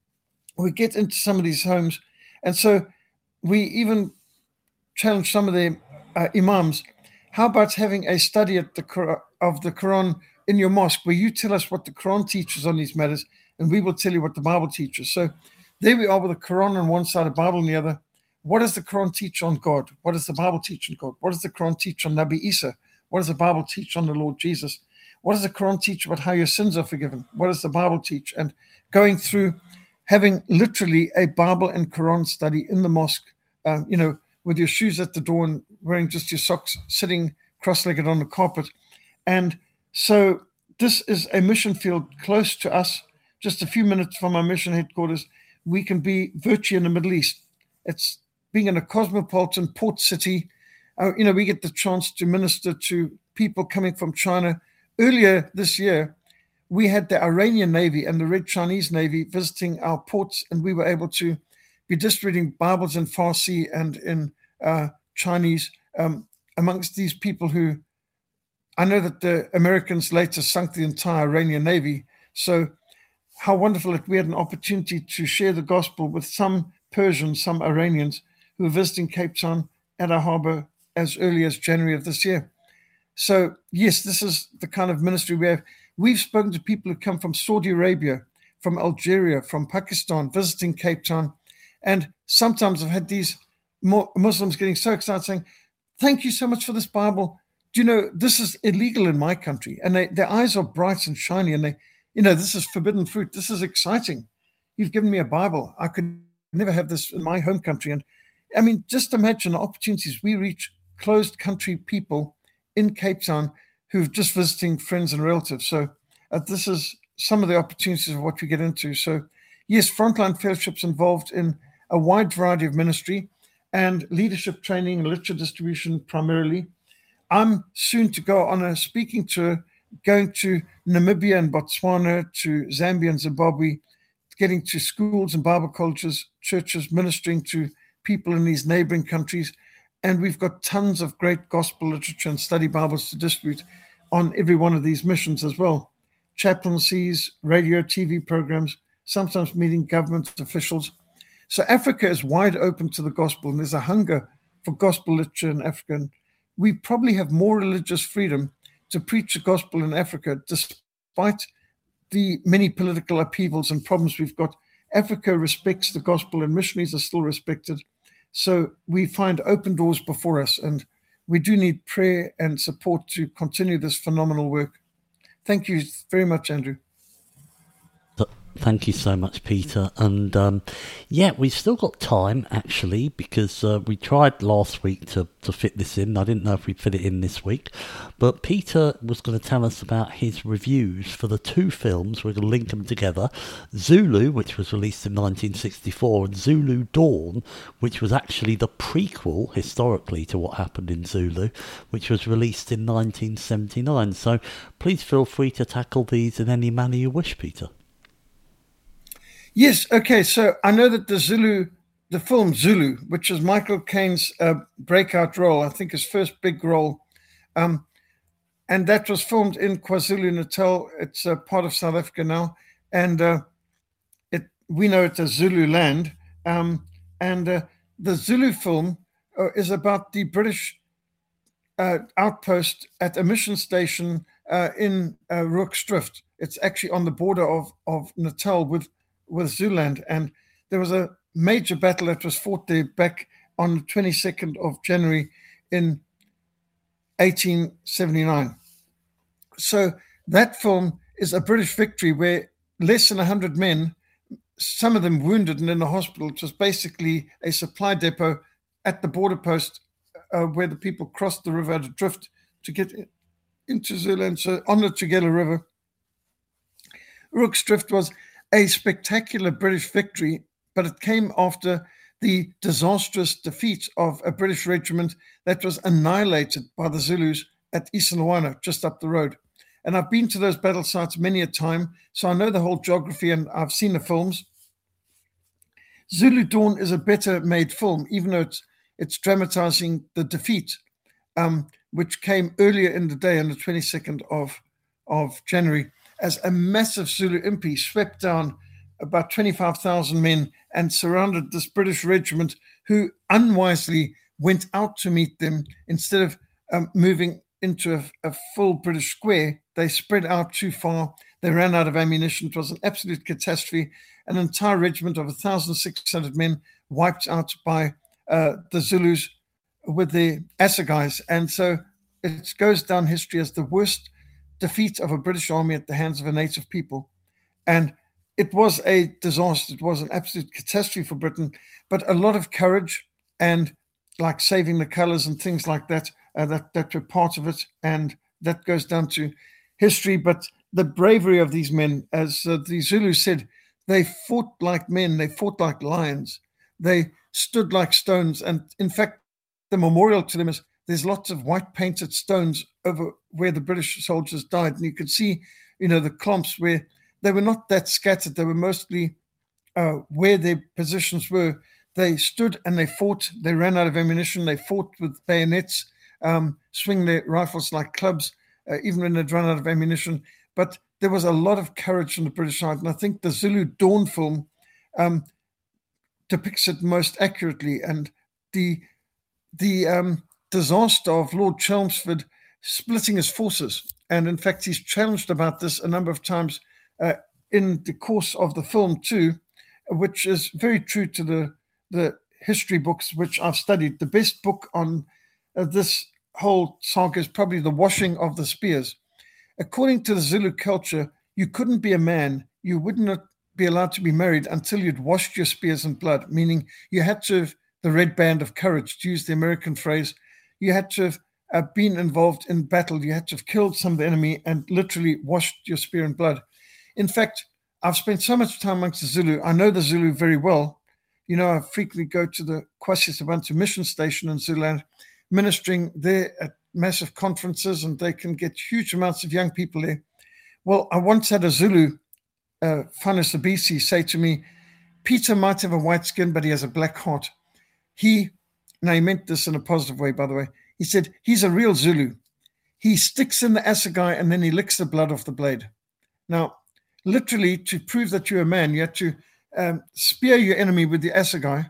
We get into some of these homes. And so we even challenge some of the uh, imams. How about having a study at the of the Quran in your mosque where you tell us what the Quran teaches on these matters and we will tell you what the Bible teaches. So there we are with the Quran on one side, the Bible on the other. What does the Quran teach on God? What does the Bible teach on God? What does the Quran teach on Nabi Isa? What does the Bible teach on the Lord Jesus? What does the Quran teach about how your sins are forgiven? What does the Bible teach? And going through having literally a Bible and Quran study in the mosque, uh, you know, with your shoes at the door and wearing just your socks, sitting cross-legged on the carpet. And so this is a mission field close to us, just a few minutes from our mission headquarters. We can be virtually in the Middle East. It's being in a cosmopolitan port city. Uh, you know, we get the chance to minister to people coming from China. Earlier this year, we had the Iranian Navy and the Red Chinese Navy visiting our ports, and we were able to be distributing Bibles in Farsi and in uh, Chinese um, amongst these people who, I know that the Americans later sunk the entire Iranian Navy. So how wonderful that we had an opportunity to share the gospel with some Persians, some Iranians who were visiting Cape Town at our harbor as early as January of this year. So yes, this is the kind of ministry we have. We've spoken to people who come from Saudi Arabia, from Algeria, from Pakistan, visiting Cape Town. And sometimes I've had these Muslims getting so excited saying, thank you so much for this Bible. Do you know, this is illegal in my country. And they, their eyes are bright and shiny. And they, you know, this is forbidden fruit. This is exciting. You've given me a Bible. I could never have this in my home country. And I mean, just imagine the opportunities. We reach closed country people in Cape Town who've just visiting friends and relatives. So uh, this is some of the opportunities of what we get into. So yes, Frontline Fellowship's involved in a wide variety of ministry and leadership training and literature distribution primarily. I'm soon to go on a speaking tour, going to Namibia and Botswana, to Zambia and Zimbabwe, getting to schools and Bible colleges, churches, ministering to people in these neighboring countries. And we've got tons of great gospel literature and study Bibles to distribute on every one of these missions as well. Chaplaincies, radio, T V programs, sometimes meeting government officials. So Africa is wide open to the gospel, and there's a hunger for gospel literature in Africa. And we probably have more religious freedom to preach the gospel in Africa, despite the many political upheavals and problems we've got. Africa respects the gospel, and missionaries are still respected. So we find open doors before us, and we do need prayer and support to continue this phenomenal work. Thank you very much, Andrew. Thank you so much, Peter. And um, yeah, we've still got time, actually, because uh, we tried last week to, to fit this in. I didn't know if we'd fit it in this week. But Peter was going to tell us about his reviews for the two films. We're going to link them together. Zulu, which was released in nineteen sixty-four, and Zulu Dawn, which was actually the prequel, historically, to what happened in Zulu, which was released in nineteen seventy-nine. So please feel free to tackle these in any manner you wish, Peter. Yes, okay, so I know that the Zulu, the film Zulu, which is Michael Caine's uh, breakout role, I think his first big role, um, and that was filmed in KwaZulu-Natal. It's a part of South Africa now, and uh, it we know it as Zululand, um, and uh, the Zulu film uh, is about the British uh, outpost at a mission station uh, in uh, Rooksdrift. It's actually on the border of, of Natal with with Zululand, and there was a major battle that was fought there back on the twenty-second of January in eighteen seventy-nine. So that film is a British victory where less than one hundred men, some of them wounded and in the hospital. It was basically a supply depot at the border post uh, where the people crossed the river at a drift to get into Zululand, so on the Tugela River. Rooksdrift was a spectacular British victory, but it came after the disastrous defeat of a British regiment that was annihilated by the Zulus at Isandlwana, just up the road. And I've been to those battle sites many a time, so I know the whole geography and I've seen the films. Zulu Dawn is a better made film, even though it's, it's dramatizing the defeat, um, which came earlier in the day on the twenty-second of, of January. As a massive Zulu impi swept down about twenty-five thousand men and surrounded this British regiment, who unwisely went out to meet them. Instead of um, moving into a, a full British square, they spread out too far. They ran out of ammunition. It was an absolute catastrophe. An entire regiment of one thousand six hundred men wiped out by uh, the Zulus with their assegais. And so it goes down history as the worst defeat of a British army at the hands of a native people. And it was a disaster. It was an absolute catastrophe for Britain, but a lot of courage and like saving the colors and things like that, uh, that, that were part of it. And that goes down to history. But the bravery of these men, as uh, the Zulus said, they fought like men. They fought like lions. They stood like stones. And in fact, the memorial to them is there's lots of white painted stones over where the British soldiers died. And you could see, you know, the clumps where they were not that scattered. They were mostly uh, where their positions were. They stood and they fought. They ran out of ammunition. They fought with bayonets, um, swing their rifles like clubs, uh, even when they'd run out of ammunition. But there was a lot of courage from the British side. And I think the Zulu Dawn film um, depicts it most accurately. And the, the, um, disaster of Lord Chelmsford splitting his forces. And in fact, he's challenged about this a number of times uh, in the course of the film too, which is very true to the, the history books which I've studied. The best book on uh, this whole saga is probably The Washing of the Spears. According to the Zulu culture, you couldn't be a man, you wouldn't be allowed to be married until you'd washed your spears in blood, meaning you had to have the red band of courage, to use the American phrase. You had to have uh, been involved in battle. You had to have killed some of the enemy and literally washed your spear in blood. In fact, I've spent so much time amongst the Zulu. I know the Zulu very well. You know, I frequently go to the KwaSisibuntu mission station in Zululand, ministering there at massive conferences, and they can get huge amounts of young people there. Well, I once had a Zulu, uh, Fana Sabisi, say to me, Peter might have a white skin, but he has a black heart. He Now, he meant this in a positive way, by the way. He said, he's a real Zulu. He sticks in the assegai and then he licks the blood off the blade. Now, literally, to prove that you're a man, you had to um, spear your enemy with the assegai,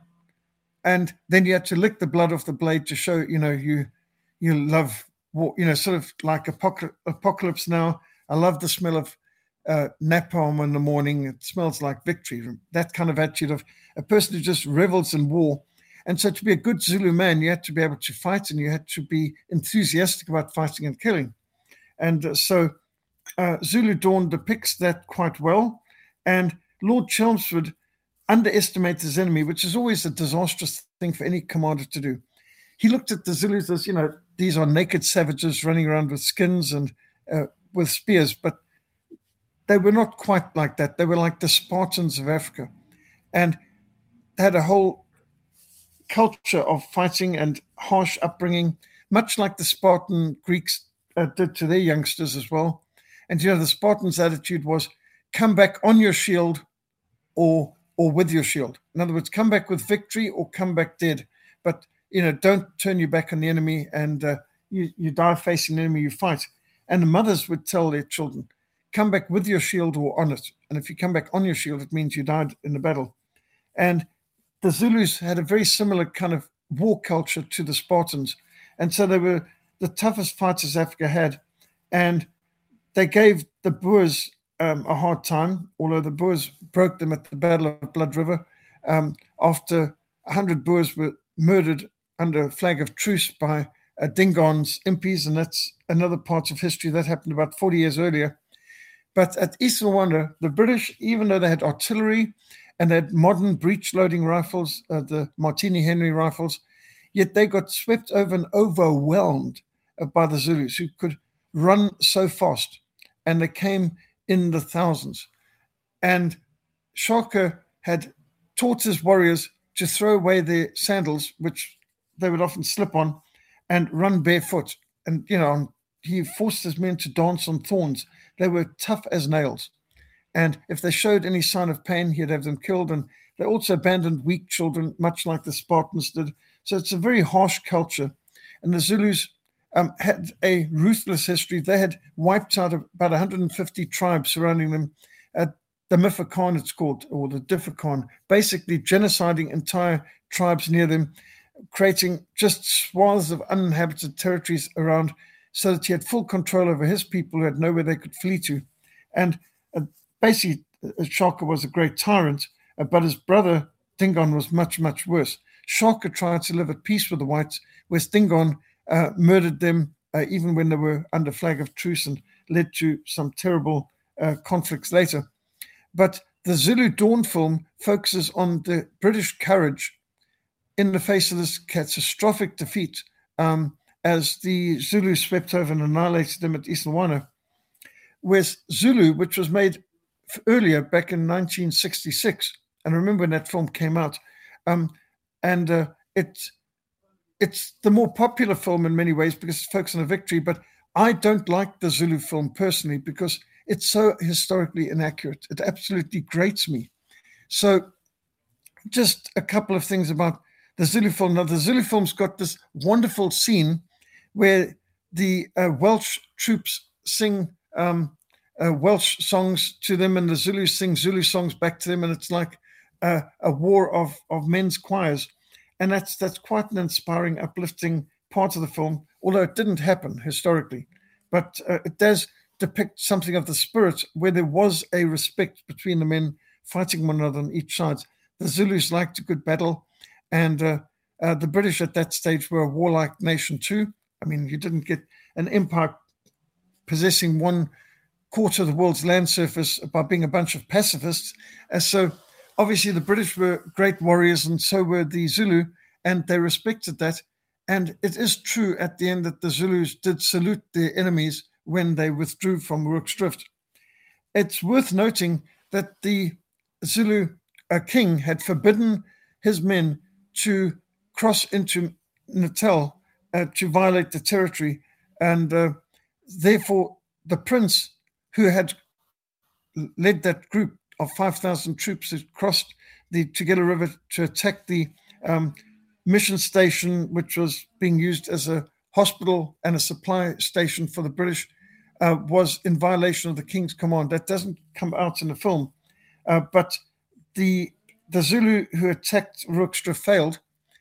and then you had to lick the blood off the blade to show, you know, you you love war, you know, sort of like Apocalypse, Apocalypse Now. I love the smell of uh, napalm in the morning. It smells like victory. That kind of attitude of a person who just revels in war. And so to be a good Zulu man, you had to be able to fight, and you had to be enthusiastic about fighting and killing. And uh, so uh, Zulu Dawn depicts that quite well. And Lord Chelmsford underestimates his enemy, which is always a disastrous thing for any commander to do. He looked at the Zulus as, you know, these are naked savages running around with skins and uh, with spears, but they were not quite like that. They were like the Spartans of Africa, and had a whole culture of fighting and harsh upbringing, much like the Spartan Greeks uh, did to their youngsters as well. And, you know, the Spartans' attitude was, come back on your shield or or with your shield. In other words, come back with victory or come back dead. But, you know, don't turn your back on the enemy, and uh, you, you die facing the enemy you fight. And the mothers would tell their children, come back with your shield or on it. And if you come back on your shield, it means you died in the battle. And the Zulus had a very similar kind of war culture to the Spartans. And so they were the toughest fighters Africa had. And they gave the Boers um, a hard time, although the Boers broke them at the Battle of Blood River. Um, after one hundred Boers were murdered under a flag of truce by uh, Dingaan's impis, and that's another part of history that happened about forty years earlier. But at Eastern Rwanda, the British, even though they had artillery and they had modern breech-loading rifles, uh, the Martini Henry rifles, yet they got swept over and overwhelmed uh, by the Zulus, who could run so fast, and they came in the thousands. And Shaka had taught his warriors to throw away their sandals, which they would often slip on, and run barefoot. And, you know, he forced his men to dance on thorns. They were tough as nails. And if they showed any sign of pain, he'd have them killed. And they also abandoned weak children, much like the Spartans did. So it's a very harsh culture. And the Zulus um, had a ruthless history. They had wiped out about one hundred fifty tribes surrounding them at the Mifekan, it's called, or the Diffekan, basically genociding entire tribes near them, creating just swaths of uninhabited territories around, so that he had full control over his people who had nowhere they could flee to. And uh, basically, uh, Shaka was a great tyrant, uh, but his brother, Dingaan, was much, much worse. Shaka tried to live at peace with the whites, whereas Dingaan uh, murdered them uh, even when they were under flag of truce, and led to some terrible uh, conflicts later. But the Zulu Dawn film focuses on the British courage in the face of this catastrophic defeat, um, as the Zulu swept over and annihilated them at Eastern Rwanda. Whereas Zulu, which was made earlier, back in nineteen sixty-six, and I remember when that film came out, um, and uh, it, it's the more popular film in many ways because it's focused on a victory, but I don't like the Zulu film personally because it's so historically inaccurate. It absolutely grates me. So just a couple of things about the Zulu film. Now, the Zulu film's got this wonderful scene where the uh, Welsh troops sing um, uh, Welsh songs to them, and the Zulus sing Zulu songs back to them, and it's like uh, a war of, of men's choirs. And that's that's quite an inspiring, uplifting part of the film, although it didn't happen historically. But uh, it does depict something of the spirit where there was a respect between the men fighting one another on each side. The Zulus liked a good battle, and uh, uh, the British at that stage were a warlike nation too. I mean, you didn't get an empire possessing one quarter of the world's land surface by being a bunch of pacifists. And so obviously the British were great warriors, and so were the Zulu, and they respected that. And it is true at the end that the Zulus did salute their enemies when they withdrew from Rorke's Drift. It's worth noting that the Zulu uh, king had forbidden his men to cross into Natal uh, to violate the territory, and uh, therefore the prince, who had led that group of five thousand troops who crossed the Tugela River to attack the um, mission station, which was being used as a hospital and a supply station for the British, uh, was in violation of the king's command. That doesn't come out in the film, uh, but the the Zulu who attacked Rorke's Drift failed,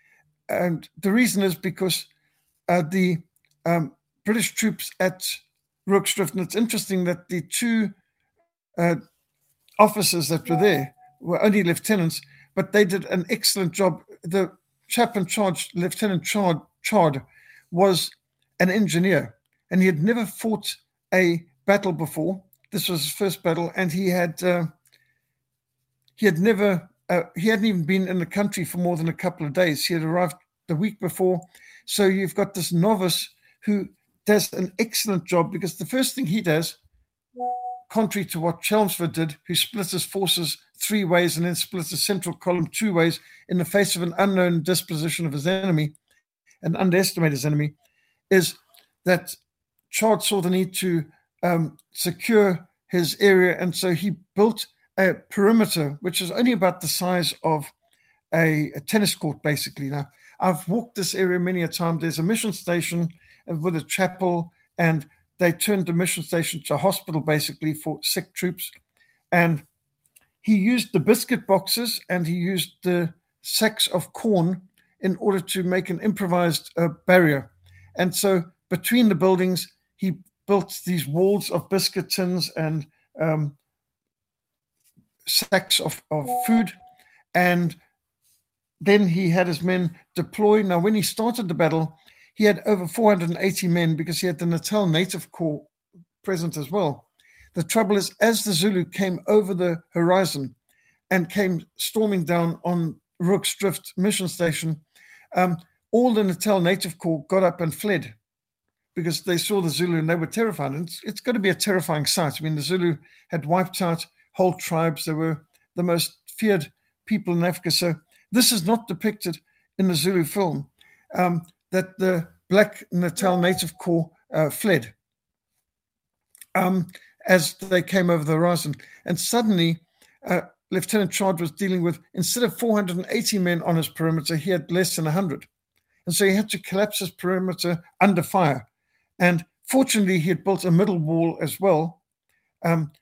and the reason is because uh, the um, British troops at Rorke's Drift, and it's interesting that the two uh, officers that were there were only lieutenants, but they did an excellent job. The chap in charge, Lieutenant Chard, Chard, was an engineer, and he had never fought a battle before. This was his first battle, and he had uh, he had never uh, he hadn't even been in the country for more than a couple of days. He had arrived the week before, so you've got this novice who does an excellent job, because the first thing he does, contrary to what Chelmsford did, who split his forces three ways and then split his central column two ways in the face of an unknown disposition of his enemy and underestimate his enemy, is that Chard saw the need to um, secure his area, and so he built a perimeter which is only about the size of a, a tennis court, basically. Now, I've walked this area many a time. There's a mission station with a chapel, and they turned the mission station to a hospital, basically, for sick troops. And he used the biscuit boxes and he used the sacks of corn in order to make an improvised uh, barrier. And so between the buildings, he built these walls of biscuit tins and um, sacks of, of food. And then he had his men deploy. Now, when he started the battle, he had over four hundred eighty men, because he had the Natal Native Corps present as well. The trouble is, as the Zulu came over the horizon and came storming down on Rooks Drift mission station, um, all the Natal Native Corps got up and fled, because they saw the Zulu and they were terrified. And it's, it's going to be a terrifying sight. I mean, the Zulu had wiped out whole tribes. They were the most feared people in Africa. So this is not depicted in the Zulu film, um, that the Black Natal Native Corps uh, fled um, as they came over the horizon. And suddenly, uh, Lieutenant Chard was dealing with, instead of four hundred eighty men on his perimeter, he had less than one hundred. And so he had to collapse his perimeter under fire. And fortunately, he had built a middle wall as well, um,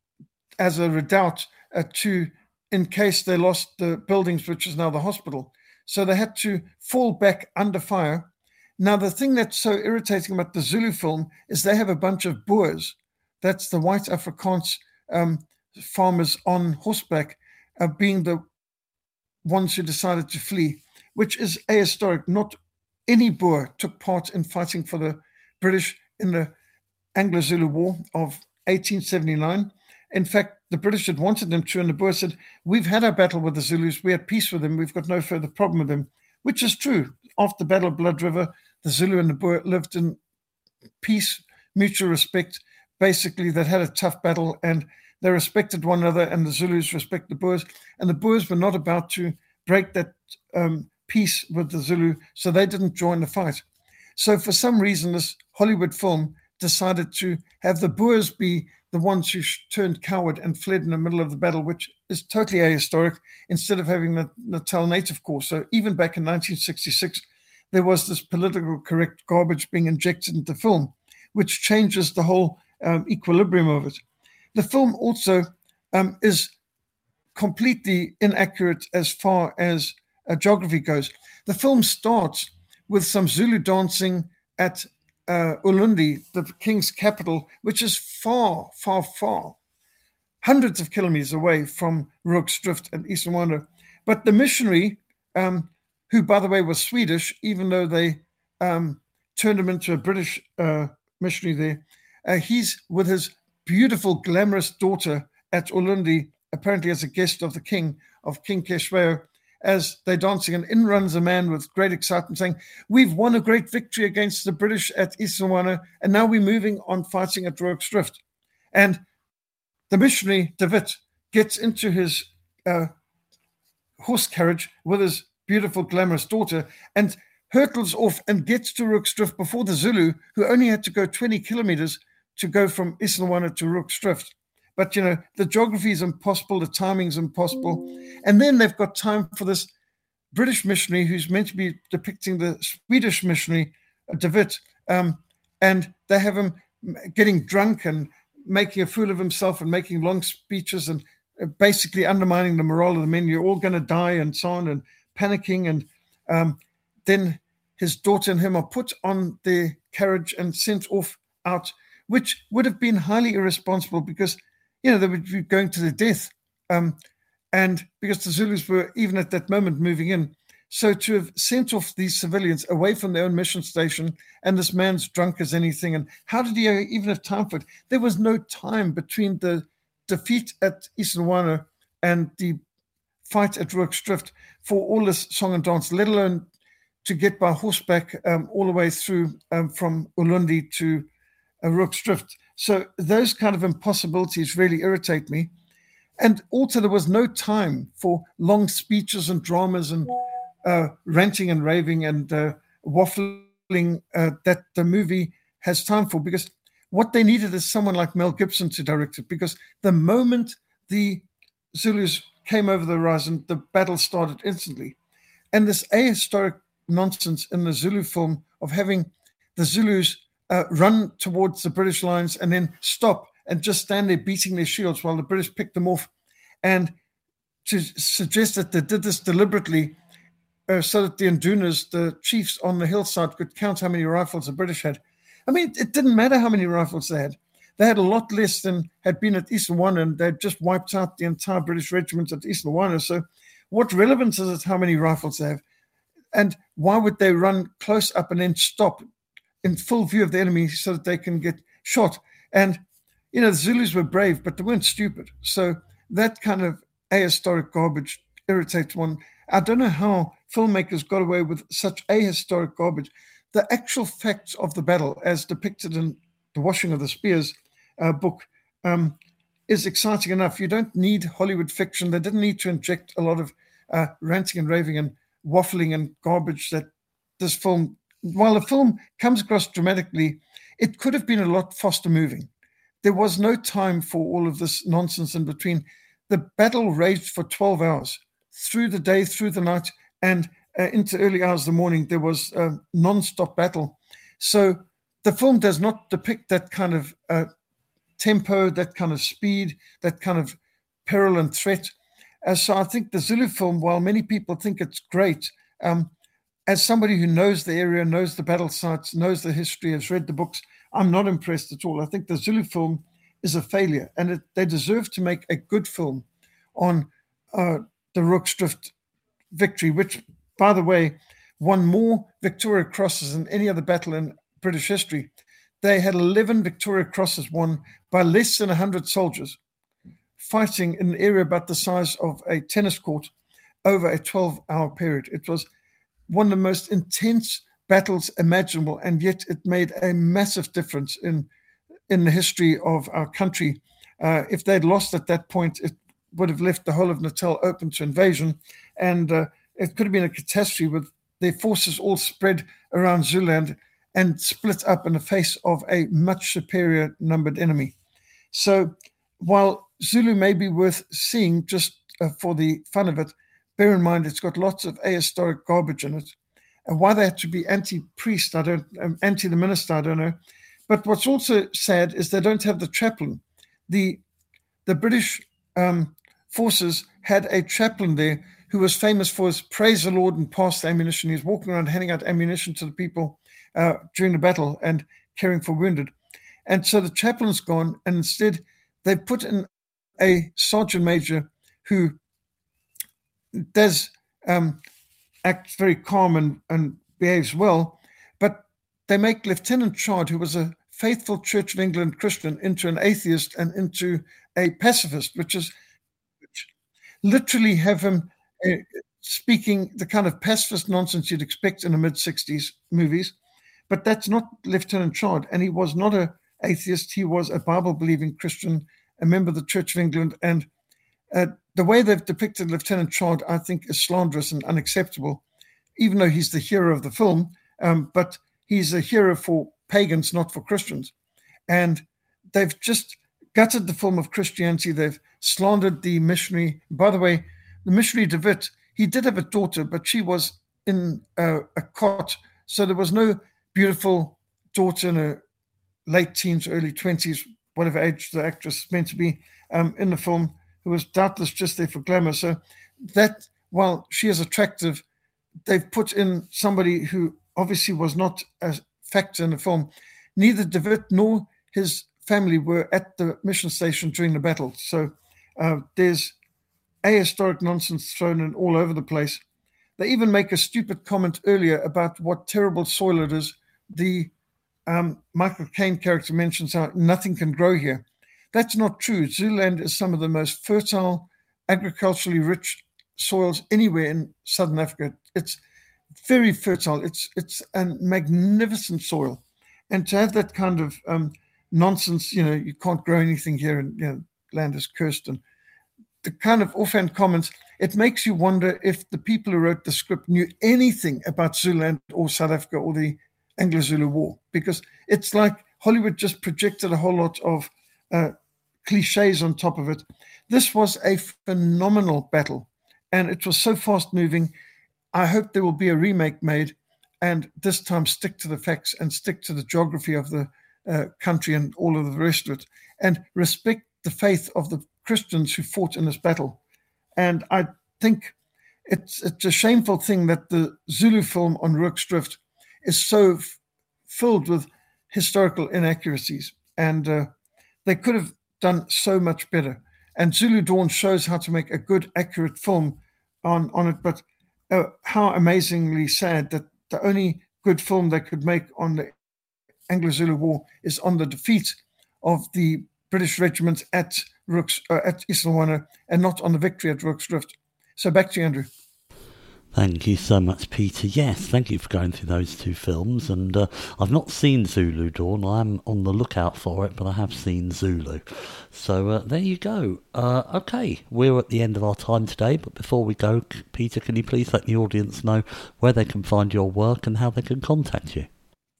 as a redoubt uh, to, in case they lost the buildings, which is now the hospital. So they had to fall back under fire. Now, the thing that's so irritating about the Zulu film is they have a bunch of Boers. That's the white Afrikaans um, farmers on horseback uh, being the ones who decided to flee, which is ahistoric. Not any Boer took part in fighting for the British in the Anglo-Zulu War of eighteen seventy-nine. In fact, the British had wanted them to, and the Boers said, we've had our battle with the Zulus, we had peace with them, we've got no further problem with them, which is true. After the Battle of Blood River, the Zulu and the Boer lived in peace, mutual respect. Basically, they had a tough battle, and they respected one another, and the Zulus respect the Boers, and the Boers were not about to break that um, peace with the Zulu, so they didn't join the fight. So for some reason, this Hollywood film decided to have the Boers be the ones who turned coward and fled in the middle of the battle, which is totally ahistoric, instead of having the Natal Native Corps. So even back in nineteen sixty-six, there was this political correct garbage being injected into the film, which changes the whole um, equilibrium of it. The film also um, is completely inaccurate as far as uh, geography goes. The film starts with some Zulu dancing at Uh, Ulundi, the king's capital, which is far, far, far, hundreds of kilometers away from Rooks Drift and Isandlwana. But the missionary, um, who, by the way, was Swedish, even though they um, turned him into a British uh, missionary there, uh, he's with his beautiful, glamorous daughter at Ulundi, apparently as a guest of the king, of King Keshweo, as they're dancing, and in runs a man with great excitement saying, we've won a great victory against the British at Isandlwana, and now we're moving on fighting at Rooks Drift. And the missionary, De Wit, gets into his uh, horse carriage with his beautiful, glamorous daughter and hurtles off and gets to Rooks Drift before the Zulu, who only had to go twenty kilometers to go from Isandlwana to Rooks Drift. But, you know, the geography is impossible, the timing's impossible. And then they've got time for this British missionary who's meant to be depicting the Swedish missionary, De Wit, um, and they have him getting drunk and making a fool of himself and making long speeches and basically undermining the morale of the men. You're all going to die and so on, and panicking. And um, then his daughter and him are put on the carriage and sent off out, which would have been highly irresponsible because, you know, they would be going to their death. Um, and because the Zulus were, even at that moment, moving in. So to have sent off these civilians away from their own mission station, and this man's drunk as anything, and how did he even have time for it? There was no time between the defeat at Isandlwana and the fight at Rooks Drift for all this song and dance, let alone to get by horseback um, all the way through um, from Ulundi to uh, Rooks Drift. So those kind of impossibilities really irritate me. And also there was no time for long speeches and dramas and uh, ranting and raving and uh, waffling uh, that the movie has time for, because what they needed is someone like Mel Gibson to direct it, because the moment the Zulus came over the horizon, the battle started instantly. And this ahistoric nonsense in the Zulu film of having the Zulus uh, run towards the British lines and then stop and just stand there beating their shields while the British picked them off, and to suggest that they did this deliberately uh, so that the Indunas, the chiefs on the hillside, could count how many rifles the British had. I mean, it didn't matter how many rifles they had. They had a lot less than had been at Isandlwana, and they'd just wiped out the entire British regiment at Isandlwana. So what relevance is it how many rifles they have? And why would they run close up and then stop in full view of the enemy so that they can get shot? And, you know, the Zulus were brave, but they weren't stupid. So that kind of ahistoric garbage irritates one. I don't know how filmmakers got away with such ahistoric garbage. The actual facts of the battle, as depicted in The Washing of the Spears uh, book, um, is exciting enough. You don't need Hollywood fiction. They didn't need to inject a lot of uh, ranting and raving and waffling and garbage that this film, while the film comes across dramatically, it could have been a lot faster moving. There was no time for all of this nonsense in between. The battle raged for twelve hours, through the day, through the night, and uh, into early hours of the morning. There was a non-stop battle. So the film does not depict that kind of uh, tempo, that kind of speed, that kind of peril and threat. Uh, so I think the Zulu film, while many people think it's great, um, as somebody who knows the area, knows the battle sites, knows the history, has read the books, I'm not impressed at all. I think the Zulu film is a failure, and it, they deserve to make a good film on uh, the Rooks Drift victory, which, by the way, won more Victoria Crosses than any other battle in British history. They had eleven Victoria Crosses won by less than one hundred soldiers fighting in an area about the size of a tennis court over a twelve-hour period. It was one of the most intense battles imaginable, and yet it made a massive difference in, in the history of our country. Uh, if they'd lost at that point, it would have left the whole of Natal open to invasion, and uh, it could have been a catastrophe with their forces all spread around Zululand and split up in the face of a much superior numbered enemy. So while Zulu may be worth seeing just uh, for the fun of it, bear in mind it's got lots of ahistoric garbage in it. And why they had to be anti-priest, I don't, um, anti the minister, I don't know. But what's also sad is they don't have the chaplain. The the British um, forces had a chaplain there who was famous for his praise the Lord and pass the ammunition. He was walking around handing out ammunition to the people uh, during the battle and caring for wounded. And so the chaplain's gone, and instead they put in a sergeant major who does um, act very calm and, and behaves well, but they make Lieutenant Chard, who was a faithful Church of England Christian, into an atheist and into a pacifist, which is which literally have him uh, speaking the kind of pacifist nonsense you'd expect in the mid-sixties movies. But that's not Lieutenant Chard, and he was not an atheist. He was a Bible-believing Christian, a member of the Church of England, and uh, the way they've depicted Lieutenant Chard, I think, is slanderous and unacceptable, even though he's the hero of the film, um, but he's a hero for pagans, not for Christians. And they've just gutted the film of Christianity. They've slandered the missionary. By the way, the missionary De Wit, he did have a daughter, but she was in uh, a cot, so there was no beautiful daughter in her late teens, early twenties, whatever age the actress is meant to be um, in the film, who was doubtless just there for glamour. So that, while she is attractive, they've put in somebody who obviously was not a factor in the film. Neither De Wit nor his family were at the mission station during the battle. So uh, there's ahistoric nonsense thrown in all over the place. they even make a stupid comment earlier about what terrible soil it is. The um, Michael Caine character mentions how nothing can grow here. That's not true. Zululand is some of the most fertile, agriculturally rich soils anywhere in Southern Africa. It's very fertile. It's it's a magnificent soil. And to have that kind of um, nonsense, you know, you can't grow anything here and, you know, land is cursed, and the kind of offhand comments, it makes you wonder if the people who wrote the script knew anything about Zululand or South Africa or the Anglo-Zulu War, because it's like Hollywood just projected a whole lot of uh, cliches on top of it. This was a phenomenal battle, and it was so fast-moving. I hope there will be a remake made, and this time stick to the facts and stick to the geography of the uh, country and all of the rest of it, and respect the faith of the Christians who fought in this battle. And I think it's it's a shameful thing that the Zulu film on Rooks Drift is so f- filled with historical inaccuracies, and uh, they could have done so much better. And Zulu Dawn shows how to make a good, accurate film on, on it, but uh, how amazingly sad that the only good film they could make on the Anglo-Zulu War is on the defeat of the British regiment at Rooks, uh, at Isandlwana, and not on the victory at Rooks Drift. So back to you, Andrew. Thank you so much, Peter. Yes, thank you for going through those two films. And uh, I've not seen Zulu Dawn. I'm on the lookout for it, but I have seen Zulu. So uh, there you go. Uh, okay, we're at the end of our time today. But before we go, Peter, can you please let the audience know where they can find your work and how they can contact you?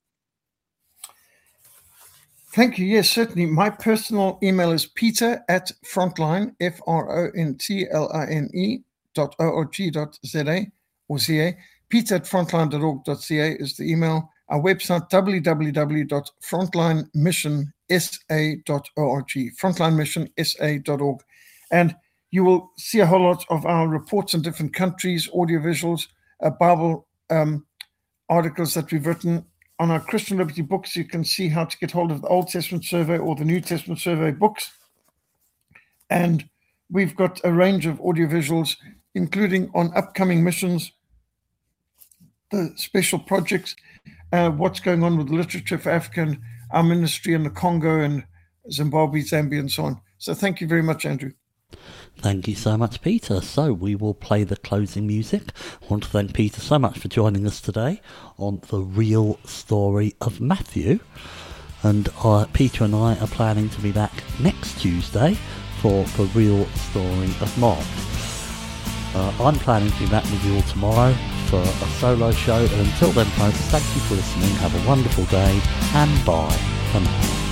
Thank you. Yes, certainly. My personal email is peter at frontline, F R O N T L I N E, dot O R G dot Z A or Z A. Peter at frontline dot org dot Z A is the email. Our website, w w w dot frontline mission s a dot org, frontline mission s a dot org. And you will see a whole lot of our reports on different countries, audiovisuals, uh, Bible um, articles that we've written. On our Christian Liberty books, you can see how to get hold of the Old Testament Survey or the New Testament Survey books. And we've got a range of audiovisuals, including on upcoming missions, the special projects, uh, what's going on with literature for Africa, and our ministry in the Congo and Zimbabwe, Zambia, and so on. So thank you very much, Andrew. Thank you so much, Peter. So we will play the closing music. I want to thank Peter so much for joining us today on The Real Story of Matthew. And uh, Peter and I are planning to be back next Tuesday for The Real Story of Mark. Uh, I'm planning to be back with you all tomorrow for a solo show. And until then, folks, thank you for listening. Have a wonderful day, and bye for now.